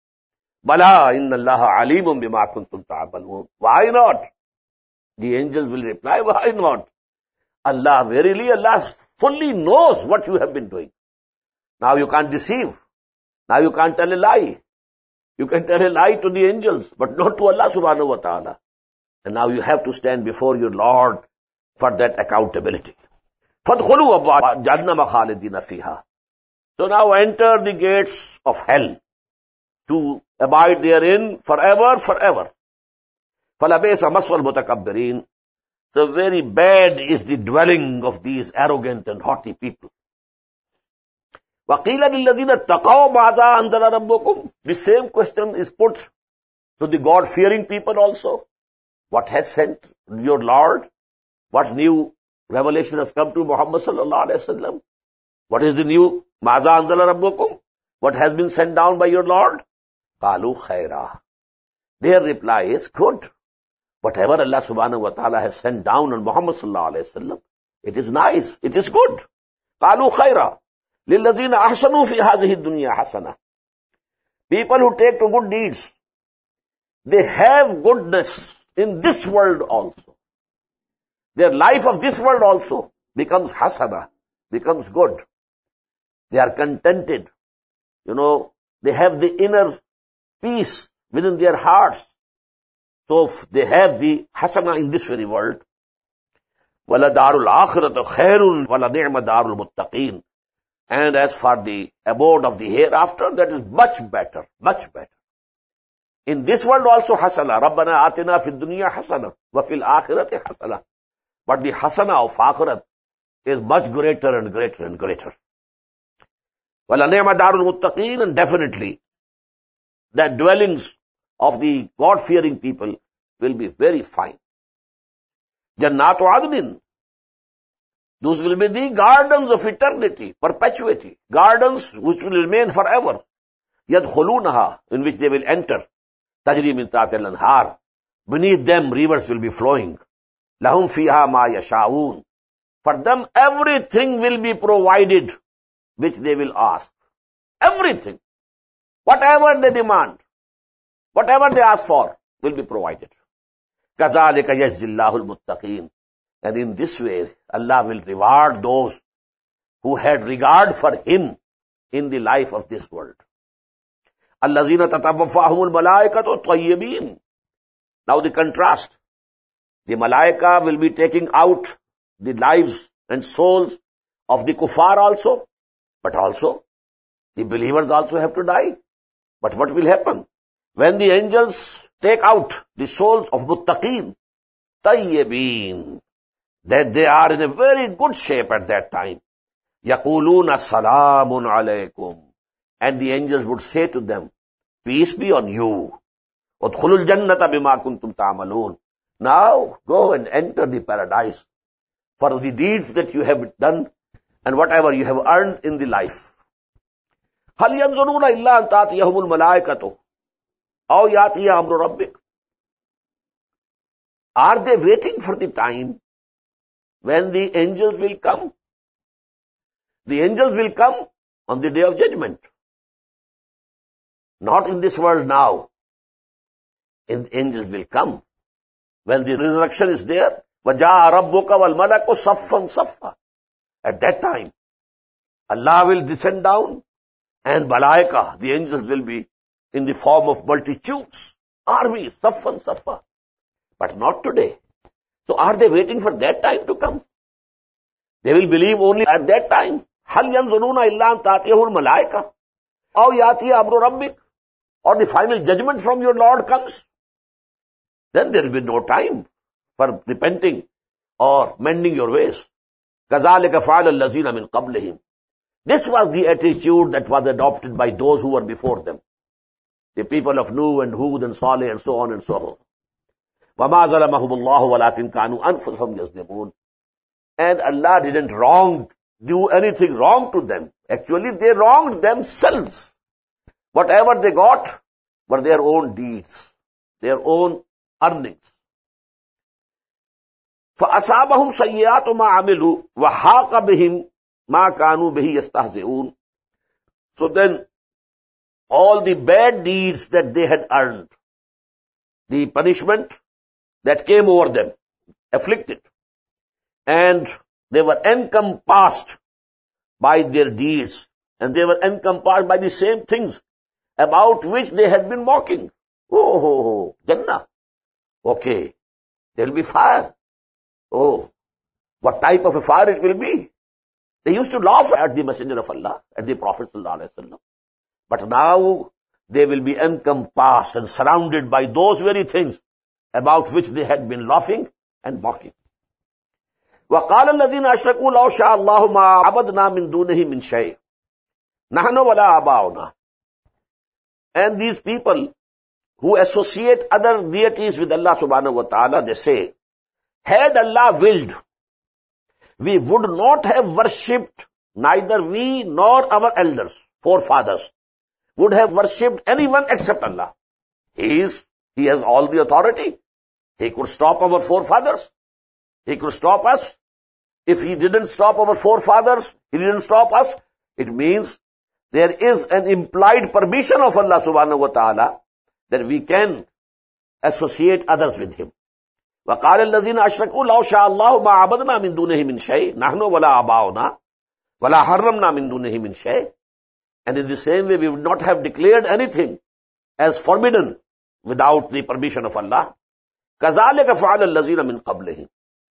[SPEAKER 1] بَلَا إِنَّ اللَّهَ عَلِيمٌ بِمَا كُنْتُمْ تَعْمَلُونَ. Why not? The angels will reply, why not? Allah, verily Allah fully knows what you have been doing. Now you can't deceive. Now you can't tell a lie. You can tell a lie to the angels, but not to Allah subhanahu wa ta'ala. And now you have to stand before your Lord for that accountability. فَادْخُلُوا أَبْوَابَ جَهَنَّمَ خَالِدِينَ فِيهَا. So now enter the gates of hell to abide therein forever, forever. فَلَبِئْسَ مَثْوَى الْمُتَكَبِّرِينَ. So very bad is the dwelling of these arrogant and haughty people. وَقِيلَ لِلَّذِينَ اتَّقَوْا مَاذَا أَنزَلَ رَبُّكُمْ. The same question is put to the God-fearing people also. What has sent your Lord? What new revelation has come to Muhammad sallallahu alayhi wa sallam? What is the new مَاذَا أَنزَلَ رَبُّكُمْ? What has been sent down by your Lord? قَالُوا خَيْرًا. Their reply is good. Whatever Allah subhanahu wa ta'ala has sent down on Muhammad sallallahu alayhi wa sallam, it is nice, it is good. قَالُوا خَيْرًا لِلَّذِينَ أَحْسَنُوا فِي هَذِهِ الدُّنْيَا حَسَنًا. People who take to good deeds, they have goodness in this world also. Their life of this world also becomes hasana, becomes good. They are contented. You know, they have the inner peace within their hearts. So they have the hasana in this very world. وَلَدَارُ الْآخِرَةُ خَيْرٌ وَلَنِعْمَ دَارُ الْمُتَّقِينَ. And as for the abode of the hereafter, that is much better, much better. In this world also hasana. رَبَّنَا آتِنَا فِي الدُّنْيَا حَسَنَةً وَفِي الْآخِرَةِ حَسَنَةً. But the hasana of akhirat is much greater and greater and greater. وَلَنِعْمَ دَارُ الْمُتَّقِينَ. And definitely, the dwellings of the God-fearing people will be very fine. Jannatu Adnin. Those will be the gardens of eternity, perpetuity. Gardens which will remain forever. Yadkhulunaha, in which they will enter. Tajri min tahtiha al-anhar. Beneath them rivers will be flowing. Lahum fiha ma yasha'un. For them everything will be provided which they will ask. Everything. Whatever they demand, whatever they ask for, will be provided. كَذَلِكَ يَجْزِي اللَّهُ الْمُتَّقِينَ. And in this way, Allah will reward those who had regard for Him in the life of this world. الَّذِينَ تَتَوَفَّاهُمُ الْمَلَائِكَةُ طَيِّبِينَ. Now the contrast. The Malaika will be taking out the lives and souls of the kuffar also, but also the believers also have to die. But what will happen? When the angels take out the souls of muttaqeen, tayyibin, that they are in a very good shape at that time. Yaquluna salamun alaykum. And the angels would say to them, peace be on you. Udkhulul jannata bima kuntum ta'malun. Now go and enter the paradise for the deeds that you have done and whatever you have earned in the life. Hal yanzuruna illa an ta'tiyahumul malaikatu aw yatiya amru rabbik. Are they waiting for the time when the angels will come? The angels will come on the day of judgment. Not in this world now. And angels will come when the resurrection is there. وَجَاءَ رَبُّكَ وَالْمَلَكُ صَفًّا صَفًّا. At that time, Allah will descend down and Malaika, the angels, will be in the form of multitudes, armies, صَفًّا صَفًّا. But not today. So are they waiting for that time to come? They will believe only at that time. هَلْ يَنْظُرُونَ إِلَّا أَنْ تَأْتِيَهُمُ الْمَلَائِكَةُ أَوْ يَأْتِيَ أَمْرُ رَبِّكَ. Or the final judgment from your Lord comes. Then there will be no time for repenting or mending your ways. كَذَلِكَ فَعَلَ الَّذِينَ مِنْ قَبْلِهِمْ. This was the attitude that was adopted by those who were before them. The people of Nuh and Hud and Saleh and so on and so on. وَمَا ظَلَمَهُمُ اللَّهُ وَلَكِنْ كَانُوا أَنفُسَهُمْ يَظْلِمُونَ. And Allah didn't wrong, do anything wrong to them. Actually, they wronged themselves. Whatever they got were their own deeds, their own earnings. فَأَصَابَهُمْ سَيِّئَاتُ مَا عَمِلُوا وَحَاقَ بِهِمْ مَا كَانُوا بِهِ يَسْتَهْزِئُونَ. So then, all the bad deeds that they had earned, the punishment that came over them, afflicted, and they were encompassed by their deeds, and they were encompassed by the same things about which they had been mocking. Oh, oh, oh, Jannah. Okay, there will be fire. Oh, what type of a fire it will be? They used to laugh at the Messenger of Allah, at the Prophet sallallahu alaihi wasallam. But now they will be encompassed and surrounded by those very things about which they had been laughing and mocking. وَقَالَ الَّذِينَ أَشْرَكُوا لَوْ شَاءَ اللَّهُ مَا عَبَدْنَا مِن دُونِهِ مِن شَيْءٍ نَحْنُ وَلَا آبَاؤُنَا. And these people who associate other deities with Allah subhanahu wa ta'ala, they say, had Allah willed, we would not have worshipped, neither we nor our elders, forefathers, would have worshipped anyone except Allah. He is, He has all the authority. He could stop our forefathers. He could stop us. If He didn't stop our forefathers, He didn't stop us, it means there is an implied permission of Allah subhanahu wa ta'ala that we can associate others with Him. وَقَالَ الَّذِينَ أَشْرَكُوا لَوْ شَاءَ اللَّهُ مَا عَبَدْنَا مِن دُونِهِ مِن شَيْءٍ نَحْنُ وَلَا آبَاؤُنَا وَلَا حَرَّمْنَا مِن دُونِهِ مِن شَيْءٍ. And in the same way, we would not have declared anything as forbidden without the permission of Allah. كَذَلِكَ فَعَلَ الَّذِينَ مِن قَبْلِهِمْ.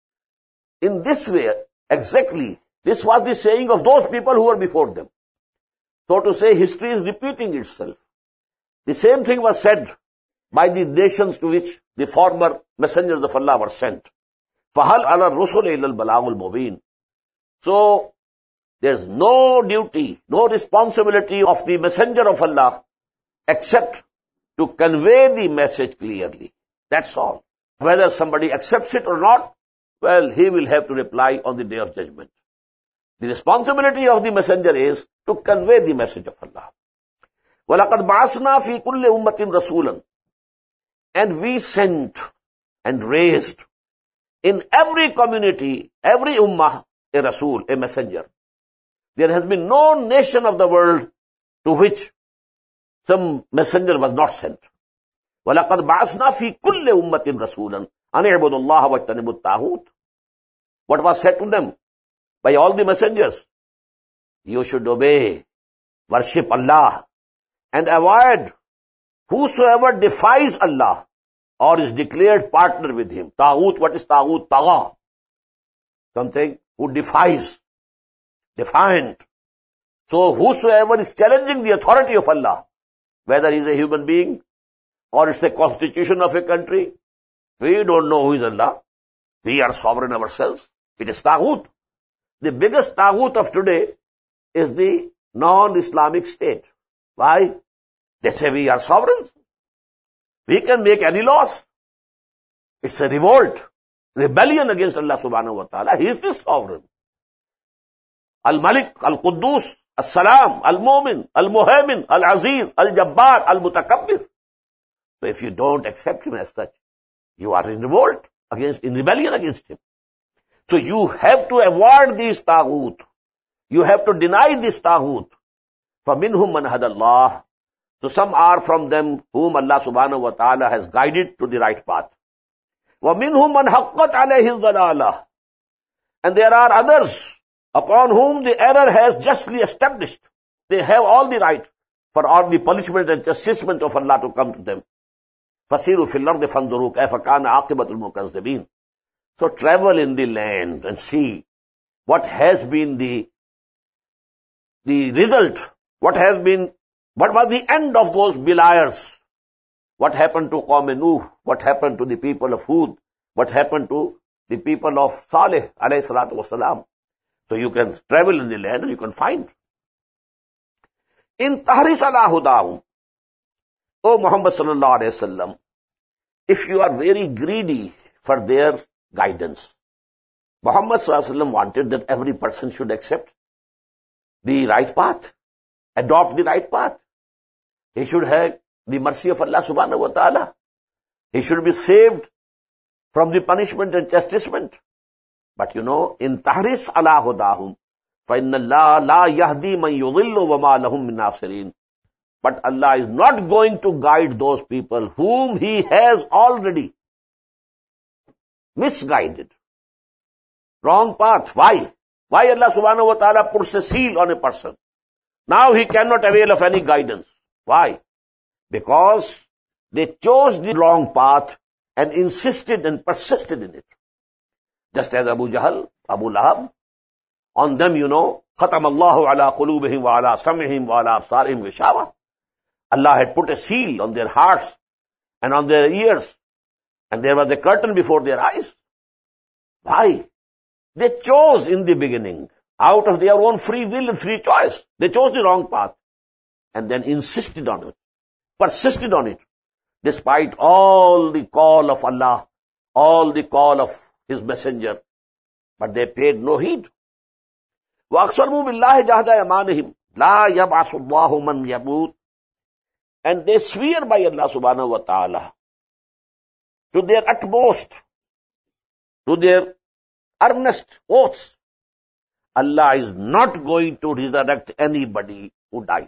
[SPEAKER 1] In this way, exactly, this was the saying of those people who were before them. So to say, history is repeating itself. The same thing was said by the nations to which the former messengers of Allah were sent. فَهَلْ عَلَى الرُّسُلِ إِلَّا الْبَلَاغُ الْمُبِينُ. So, there's no duty, no responsibility of the messenger of Allah except to convey the message clearly. That's all. Whether somebody accepts it or not, well, he will have to reply on the day of judgment. The responsibility of the messenger is to convey the message of Allah. وَلَقَدْ بَعَثْنَا فِي كُلِّ أُمَّةٍ رَسُولًا. And we sent and raised in every community, every ummah, a Rasul, a messenger. There has been no nation of the world to which some messenger was not sent. وَلَقَدْ بَعَثْنَا فِي كُلِّ أُمَّةٍ رَسُولًا أَنِ اعْبُدُوا اللَّهَ وَاجْتَنِبُوا الطَّاغُوتَ. What was said to them by all the messengers? You should obey, worship Allah, and avoid whosoever defies Allah or is declared partner with Him. Taghut, what is Taghut? Tagha. Something who defies. defiant. So whosoever is challenging the authority of Allah, whether he is a human being or it's a constitution of a country, we don't know who is Allah. We are sovereign ourselves. It is Taghut. The biggest Taghut of today is the non-Islamic state. Why? They say we are sovereigns. We can make any laws. It's a revolt, rebellion against Allah subhanahu wa ta'ala. He is the sovereign. Al-Malik, Al-Quddus, Al-Salam, Al-Mu'min, Al-Muhaymin, Al-Aziz, Al-Jabbar, Al-Mutakabbir. So if you don't accept him as such, you are in revolt against, in rebellion against him. So you have to avoid these taghut. You have to deny this taghut. فَمِنْهُمْ مَنْ هَدَى اللَّهِ. So some are from them whom Allah subhanahu wa ta'ala has guided to the right path. وَمِنْهُمْ مَنْ حَقَّتْ عَلَيْهِ الضَّلَالَةِ. And there are others upon whom the error has justly established. They have all the right for all the punishment and chastisement of Allah to come to them. فَسِيرُوا فِي الْأَرْضِ فَانْظُرُوا كَيْفَ كَانَ عَاقِبَةُ الْمُكَذِّبِينَ. So travel in the land and see what has been the, the result, what has been, what was the end of those beliers. What happened to Qawm Nuh? What happened to the people of Hud? What happened to the people of Saleh alayhi salatu wasalam? So you can travel in the land and you can find. In tahris ala hudahum, O Muhammad sallallahu alayhi wasallam, if you are very greedy for their guidance, Muhammad sallallahu alayhi wasallam wanted that every person should accept the right path, adopt the right path. He should have the mercy of Allah subhanahu wa ta'ala. He should be saved from the punishment and chastisement. But you know, in tahris ala hudahum, فَإِنَّ اللَّهَ لَا يَهْدِي مَنْ يُضِلُّ وَمَا لَهُم مِّن نَاصِرِينَ. But Allah is not going to guide those people whom He has already misguided. Wrong path. Why? Why Allah subhanahu wa ta'ala puts a seal on a person? Now he cannot avail of any guidance. Why? Because they chose the wrong path and insisted and persisted in it. Just as Abu Jahl, Abu Lahab, on them, you know, خَتَمَ اللَّهُ عَلَىٰ قُلُوبِهِمْ وَعَلَىٰ سَمْعِهِمْ وَعَلَىٰ أَبْصَارِهِمْ غِشَاوَةٌ. Allah had put a seal on their hearts and on their ears, and there was a curtain before their eyes. Why? They chose in the beginning, out of their own free will and free choice. They chose the wrong path and then insisted on it, persisted on it, despite all the call of Allah, all the call of His messenger. But they paid no heed. وَأَقْسَمُوا بِاللَّهِ جَهْدَ أَيْمَانِهِمْ لَا يَبْعَثُ اللَّهُ مَنْ يَمُوتُ. And they swear by Allah subhanahu wa ta'ala to their utmost, to their earnest oaths, Allah is not going to resurrect anybody who dies.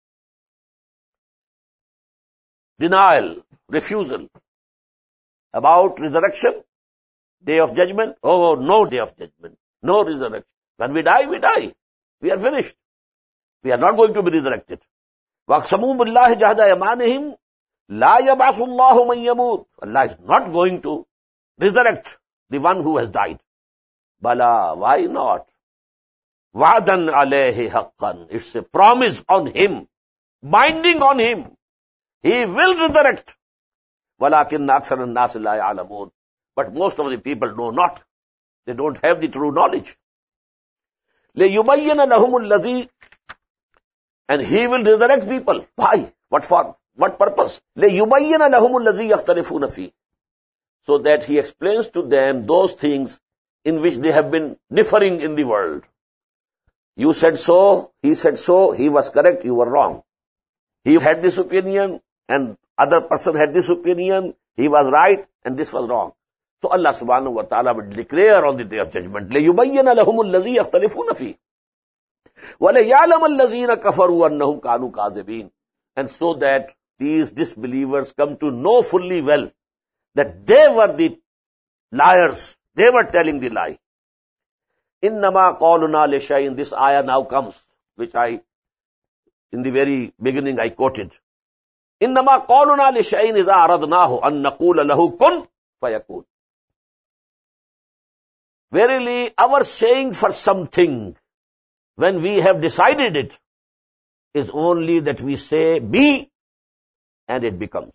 [SPEAKER 1] Denial, refusal about resurrection, day of judgment. Oh, no day of judgment, no resurrection. When we die, we die. We are finished. We are not going to be resurrected. وَأَقْسَمُوا بِاللَّهِ جَهْدَ أَيْمَانِهِمْ لَا يَبْعَثُ اللَّهُ مَنْ يَمُوتُ. Allah is not going to resurrect the one who has died. Bala, why not? وَعْدًا عَلَيْهِ حَقًّا. It's a promise on Him, binding on Him. He will resurrect. وَلَكِنَّ أَكْثَرَ النَّاسِ لَا يَعْلَمُونَ. But most of the people know not. They don't have the true knowledge. لِيُبَيِّنَ لَهُمُ الَّذِي. And He will resurrect people. Why? What for? What purpose? لِيُبَيِّنَ لَهُمُ الَّذِي يَخْتَلِفُونَ فِيهِ. So that He explains to them those things in which they have been differing in the world. You said so, he said so, he was correct, you were wrong. He had this opinion, and other person had this opinion, he was right, and this was wrong. So Allah subhanahu wa ta'ala will declare on the day of judgment, لِيُبَيِّنَ لَهُمُ الَّذِي يَخْتَلِفُونَ فِيهِ وَلَيَعْلَمَ الَّذِينَ كَفَرُوا أَنَّهُمْ كَانُوا كَاذِبِينَ. And so that these disbelievers come to know fully well that they were the liars, they were telling the lie. إِنَّمَا قَالُنَا لِشَيْءٍ. This ayah now comes, which I, in the very beginning I quoted. إِنَّمَا قَالُنَا لِشَيْءٍ إِذَا أَرَدْنَاهُ أَن نَّقُولَ لَهُ كُن فَيَكُونُ. Verily, our saying for something, when we have decided it, is only that we say be, and it becomes.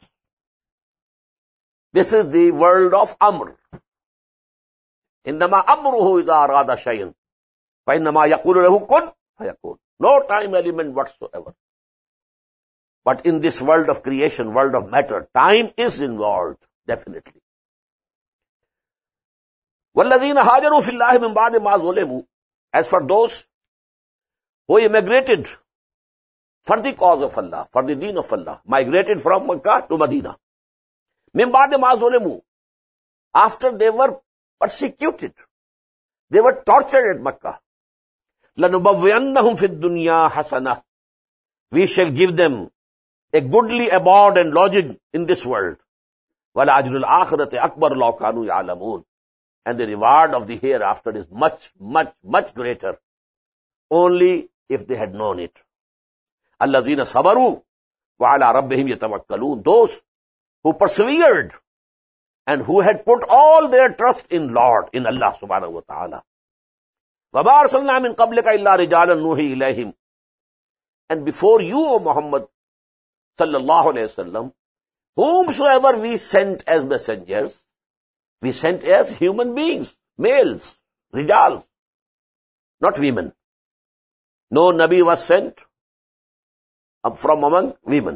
[SPEAKER 1] This is the world of Amr. Innama amruhu idha arada shay'an, fa innama yaqulu lahu kun fayakun. No time element whatsoever. But in this world of creation, world of matter, time is involved, definitely. وَالَّذِينَ هَاجَرُوا فِي اللَّهِ مِنْ بَعْدِ مَا ظُلِمُوا. As for those who immigrated for the cause of Allah, for the deen of Allah, migrated from Makkah to Medina. مِنْ بَعْدِ مَا ظُلِمُوا. After they were persecuted, they were tortured at Makkah. لَنُبَوِّيَنَّهُمْ فِي الدُّنْيَا حَسَنَةً. We shall give them a goodly abode and lodging in this world. وَلَأَجْرُ الْآخِرَةِ أَكْبَرُ لَوْ كَانُوا يَعْلَمُونَ. And the reward of the hereafter is much, much, much greater, only if they had known it. الَّذِينَ صَبَرُوا وَعَلَىٰ رَبِّهِمْ يَتَوَكَّلُونَ. Those who persevered and who had put all their trust in Lord, in Allah subhanahu wa ta'ala. وَمَا أَرْسَلْنَا مِن قَبْلِكَ إِلَّا رِجَالًا نُوحِي إِلَيْهِمْ. And before you, O Muhammad sallallahu alayhi wa sallam, whomsoever we sent as messengers, we sent as human beings, males, rijal, not women. No Nabi was sent from among women.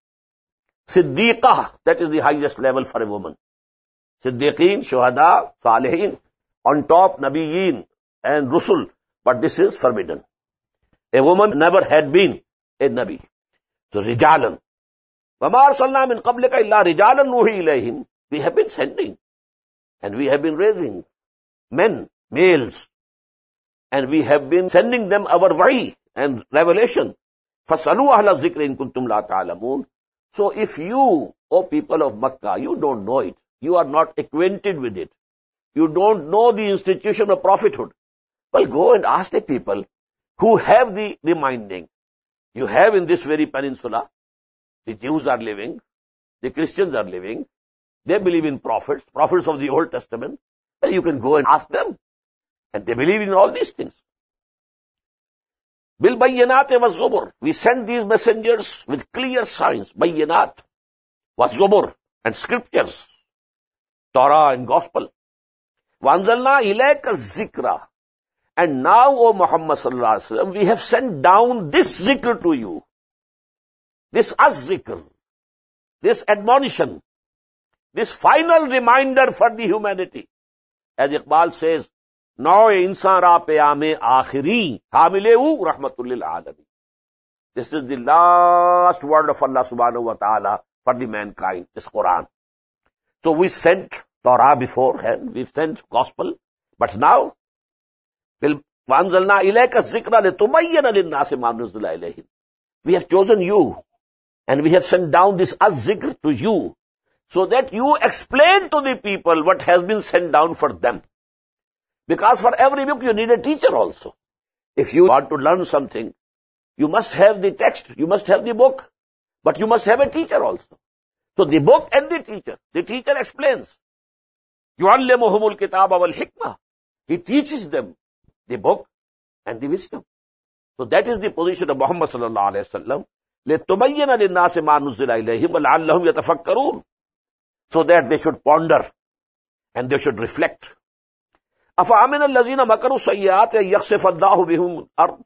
[SPEAKER 1] Siddiqah, that is the highest level for a woman. Siddiqeen, Shuhada, Salihin, on top Nabiyeen and Rusul, but this is forbidden. A woman never had been a Nabi. So rijalan. وَمَا أَرْسَلْنَا مِن قَبْلِكَ إِلَّا رِجَالًا نُوحِي إِلَيْهِمْ. We have been sending, and we have been raising men, males, and we have been sending them our wahi and revelation. فَاسْأَلُوا أَهْلَ الذِّكْرِ إِن كُنتُمْ لَا تَعْلَمُونَ. So if you, O people of Makkah, you don't know it, you are not acquainted with it, you don't know the institution of prophethood, well, go and ask the people who have the reminding. You have in this very peninsula, the Jews are living, the Christians are living, they believe in prophets, prophets of the Old Testament. Well, you can go and ask them, and they believe in all these things. Bil bayyinat wa zubur. We send these messengers with clear signs, bayyinat wa zubur, and scriptures, Torah and Gospel. Wa anzalna ilayka zikra. And now, O Muhammad sallallahu alaihi wasallam, we have sent down this zikr to you. This az-zikr, this admonition, this final reminder for the humanity. As Iqbal says, Nau insan ra peyame akhiri, hamilehu rahmatul lil alamin. This is the last word of Allah subhanahu wa ta'ala for the mankind, this Quran. So we sent Torah beforehand, we sent Gospel, but now, وَأَنزَلْنَا إِلَيْكَ الذِّكْرَ لِتُبَيِّنَ لِلنَّاسِ مَا نُزِّلَ إِلَيْهِمْ. We have chosen you, and we have sent down this az-zikr to you, so that you explain to the people what has been sent down for them. Because for every book you need a teacher also. If you want to learn something, you must have the text, you must have the book, but you must have a teacher also. So the book and the teacher, the teacher explains. يُعَلِّمُهُمُ الْكِتَابَ وَالْحِكْمَةِ. He teaches them the book and the wisdom. So that is the position of Muhammad sallallahu alaihi wasallam. لِتُبَيِّنَ لِلنَّاسِ مَا نُزِّلَ إِلَيْهِمْ وَلَعَلَّهُمْ يَتَفَكَّرُونَ. So that they should ponder and they should reflect. أَفَأَمِنَ الَّذِينَ مَكَرُوا السَّيِّئَاتِ أَن يَخْسِفَ اللَّهُ بِهِمُ الْأَرْضَ.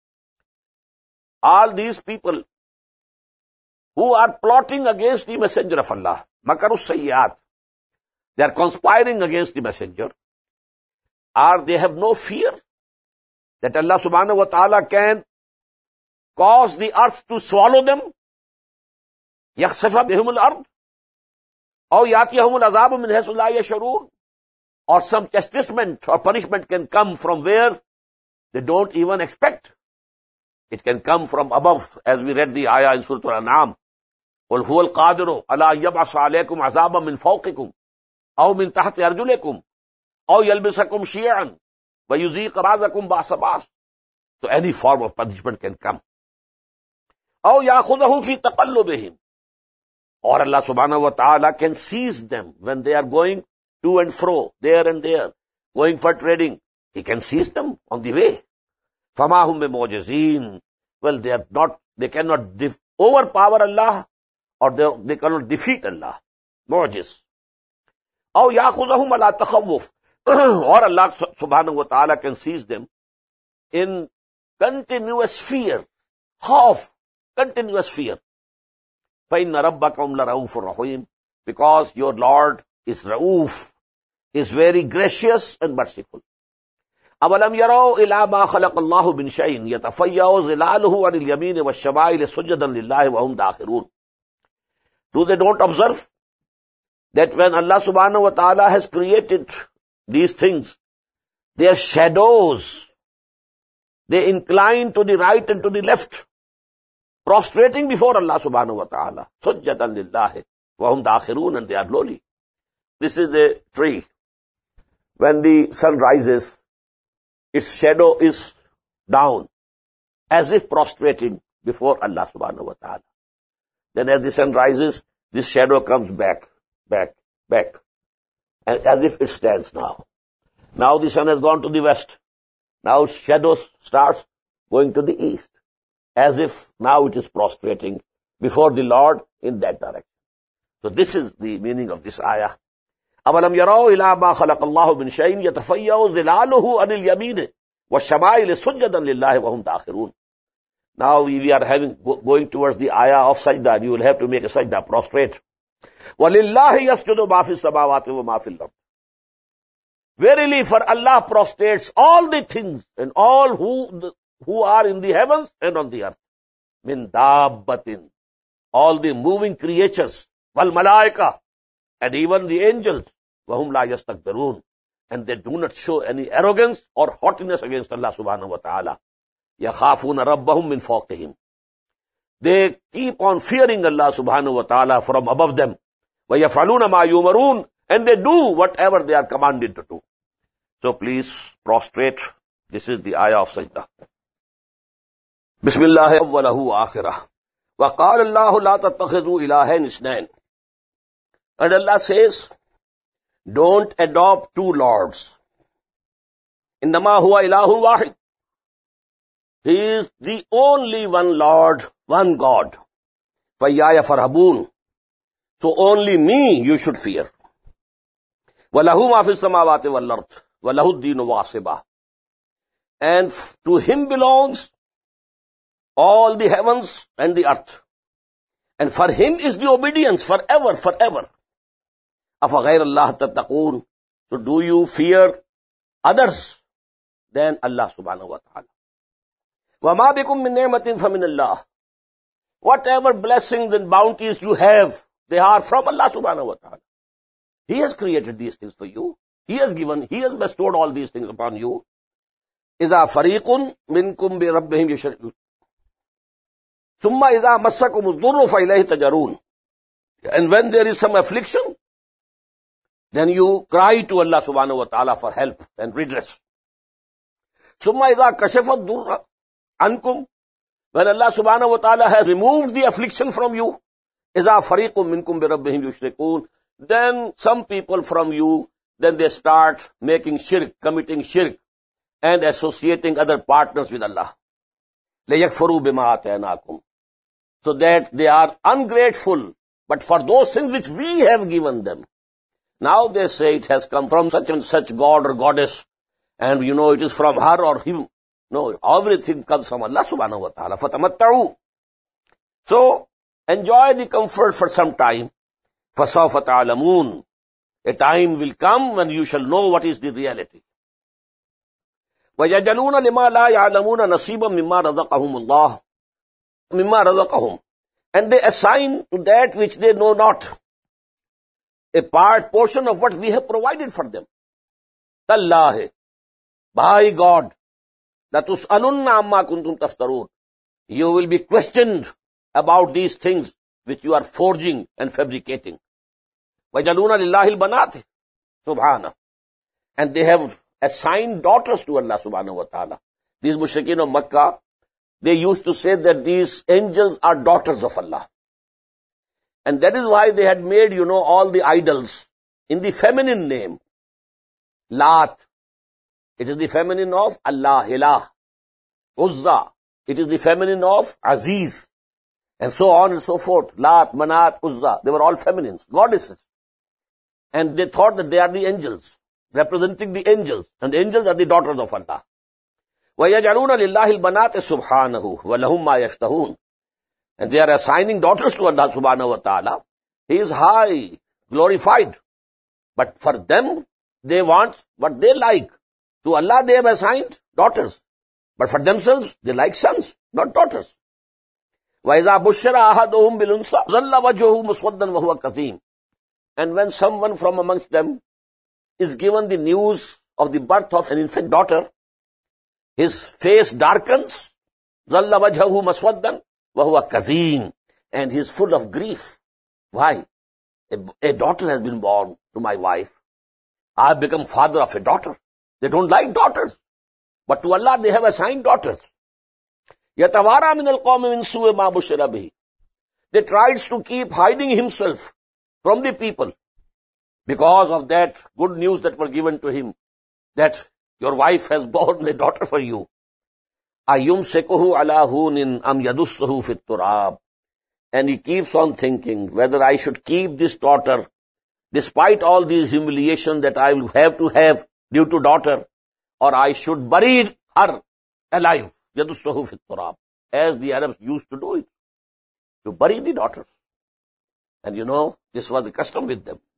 [SPEAKER 1] All these people who are plotting against the messenger of Allah, مَكَرُوا السَّيِّئَاتِ, they are conspiring against the messenger, or they have no fear that Allah subhanahu wa ta'ala can cause the earth to swallow them. يَخْسَفَ بِهِمُ الْأَرْضِ أَوْ يَأْتِيَهُمُ الْعَذَابُ مِنْ حَيْثُ لَا يَشْعُرُونَ. Or some chastisement or punishment can come from where they don't even expect. It can come from above, as we read the ayah in Surah Al-An'am. قُلْ هُوَ الْقَادِرُ عَلَىٰ أَن يَبْعَثَ عَلَيْكُمْ عَذَابًا مِنْ فَوْقِكُمْ أَوْ مِنْ تَحْتِ أَرْجُلِكُمْ أَوْ يَلْبِسَكُمْ شِيَعًا وَيُذِيقَ بَعْضَكُمْ بَأْسَ بَعْضٍ. So any form of punishment can come. أَوْ يَأْخُذَهُمْ فِي تَقَلُّبِهِمْ. Or Allah subhanahu wa ta'ala can seize them when they are going to and fro, there and there, going for trading. He can seize them on the way. فَمَا هُمْ بِمُعْجِزِينَ. Well, they are not, they cannot def- overpower Allah, or they, they cannot defeat Allah. Mu'jiz. أَوْ يَأْخُذَهُمْ عَلَىٰ تَخَوُّفٍ. Or Allah subhanahu wa ta'ala can seize them in continuous fear, khawf, continuous fear. فَإِنَّ رَبَّكُمْ لَرَءُوفٌ رَحِيمٌ. Because your Lord is Ra'uf, is very gracious and merciful. أَوَلَمْ يَرَوْا إِلَىٰ مَا خَلَقَ اللَّهُ مِنْ شَيْءٍ يَتَفَيَّأُ ظِلَالُهُ عَنِ الْيَمِينِ وَالشَّمَائِلِ سُجَّدًا لِلَّهِ وَهُمْ دَاخِرُونَ. Do they don't observe that when Allah subhanahu wa ta'ala has created these things, their shadows, they incline to the right and to the left, prostrating before Allah subhanahu wa ta'ala. Sujjatan lillahi wa hum dakhirun, and they are lowly. This is a tree. When the sun rises, its shadow is down, as if prostrating before Allah subhanahu wa ta'ala. Then as the sun rises, this shadow comes back, back, back, and as if it stands now. Now the sun has gone to the west. Now shadow starts going to the east, as if now it is prostrating before the Lord in that direction. So this is the meaning of this ayah. أَوَلَمْ يَرَوْا إِلَىٰ مَا خَلَقَ اللَّهُ مِنْ شَيْءٍ يَتَفَيَّأُ ظِلَالُهُ عَنِ الْيَمِينِ وَالشَّمَائِلِ سُجَّدًا لِلَّهِ وَهُمْ دَاخِرُونَ. Now we are having going towards the ayah of sajda. You will have to make a sajda, prostrate. وَلِلَّهِ يَسْجُدُ مَا فِي السَّمَاوَاتِ وَمَا فِي الْأَرْضِ. Verily, for Allah prostrates all the things and all who who are in the heavens and on the earth. Min dabbatin, all the moving creatures, wal malaika, and even the angels. Wahum la yastakbirun, and they do not show any arrogance or haughtiness against Allah subhanahu wa ta'ala. Yakhafuna rabbahum min fawqihim. They keep on fearing Allah subhanahu wa ta'ala from above them. Wa yaf'aluna ma yumarun, and they do whatever they are commanded to do. So please prostrate. This is the ayah of sajda. Bismillah awwalahu wa akhirah. Wa qala Allahu la tattakhidhu ilahayn isnayn. And Allah says, don't adopt two lords. Innama huwa ilahun wahid. He is the only one Lord, one God. Fayyaya farhabun. So only me you should fear. وَلَهُ مَا فِي السَّمَاوَاتِ وَالْأَرْضِ وَلَهُ الدِّينُ وَاصِبًا. And to him belongs all the heavens and the earth. And for him is the obedience forever, forever. أَفَغَيْرَ اللَّهِ تَتَّقُونَ. So do you fear others than Allah subhanahu wa ta'ala? وَمَا بِكُم مِّن نِعْمَةٍ فَمِنَ اللَّهِ. Whatever blessings and bounties you have, they are from Allah subhanahu wa ta'ala. He has created these things for you. He has given, He has bestowed all these things upon you. إِذَا فَرِيقٌ مِّنْكُمْ بِرَبِّهِمْ يُشْرِكُونَ ثُمَّ إِذَا مَسَّكُمُ الضُّرُّ فَإِلَيْهِ تَجَرُونَ. And when there is some affliction, then you cry to Allah subhanahu wa ta'ala for help and redress. ثُمَّ إِذَا كَشَفَ الضُّرَّ عَنْكُمْ. When Allah subhanahu wa ta'ala has removed the affliction from you, إِذَا فَرِيقٌ مِّنْكُمْ بِرَبِّهِمْ يُشْرِكُونَ. Then some people from you, then they start making shirk, committing shirk, and associating other partners with Allah. لَيَكْفُرُوا بِمَا آتَيْنَاكُمْ. So that they are ungrateful, but for those things which we have given them. Now they say it has come from such and such god or goddess, and you know it is from her or him. No, everything comes from Allah subhanahu wa ta'ala. فَتَمَتَّعُوا. So enjoy the comfort for some time. فَسَوْفَ تَعْلَمُونَ. A time will come when you shall know what is the reality. وَيَجَلُونَ لِمَا لَا يَعْلَمُونَ نَصِيبًا مِمَّا رَزَقَهُمُ اللَّهُ مِمَّا رَزَقَهُمْ. And they assign to that which they know not a part, portion of what we have provided for them. Tallahi, by God, لَتُسْأَلُنَّ عَمَّا كُنْتُمْ تَفْتَرُونَ. You will be questioned about these things which you are forging and fabricating. وَيَجَلُونَ لِلَّهِ الْبَنَاتِ Subhana. And they have assigned daughters to Allah subhanahu wa ta'ala. These mushrikeen of Makkah, they used to say that these angels are daughters of Allah. And that is why they had made, you know, all the idols in the feminine name. Lat. It is the feminine of Allah, Ilah. Uzza. It is the feminine of Aziz. And so on and so forth. Lat, Manat, Uzza. They were all feminines, goddesses. And they thought that they are the angels, representing the angels. And the angels are the daughters of Allah. وَيَجْعَلُونَ لِلَّهِ الْبَنَاتِ سُبْحَانَهُ وَلَهُمْ مَا يَشْتَهُونَ. And they are assigning daughters to Allah subhanahu wa ta'ala. He is high, glorified. But for them, they want what they like. To Allah they have assigned daughters. But for themselves, they like sons, not daughters. وَإِذَا بُشِّرَ أَحَدُهُمْ بِالْأُنْثَىٰ ظَلَّ وَجْهُهُ مُسْوَدًّا وَهُوَ كَظِيمٌ. And when someone from amongst them is given the news of the birth of an infant daughter, his face darkens, ظَلَّ وَجْهُهُ مُسْوَدًّا وَهُوَ كَظِيمٌ. And he is full of grief. Why? A, a daughter has been born to my wife. I have become father of a daughter. They don't like daughters. But to Allah they have assigned daughters. يَتَوَارَى مِنَ الْقَوْمِ مِنْ سُوءِ مَا بُشِّرَ بِهِ. They tries to keep hiding himself from the people because of that good news that were given to him, that your wife has born a daughter for you. أَيُمْسِكُهُ عَلَى هُونٍ أَمْ يَدُسُّهُ فِي التُّرَابِ. And he keeps on thinking whether I should keep this daughter despite all these humiliation that I will have to have due to daughter, or I should bury her alive, يَدُسُّهُ فِي التُّرَابِ, as the Arabs used to do it, to bury the daughters. And you know, this was the custom with them.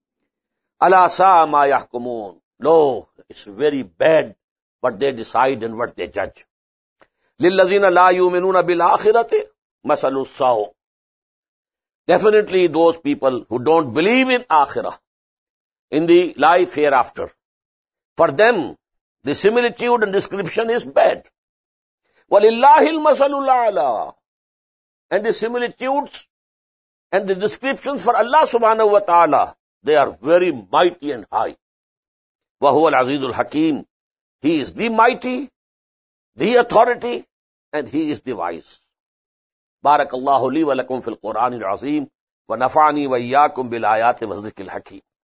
[SPEAKER 1] أَلَا سَاءَ مَا يَحْكُمُونَ. No, it's very bad what they decide and what they judge. لِلَّذِينَ لَا يُؤْمِنُونَ بِالْآخِرَةِ مَثَلُ السَّوْءِ. Definitely those people who don't believe in akhirah, in the life hereafter, for them the similitude and description is bad. وَلِلَّهِ الْمَثَلُ الْأَعْلَى. And the similitudes and the descriptions for Allah subhanahu wa ta'ala, they are very mighty and high. وَهُوَ الْعَزِيزُ الْحَكِيمُ. He is the mighty, the authority, and He is the wise. بارك الله لي ولكم في القرآن العظيم ونفعني وإياكم بالآيات والذكر الحكيم.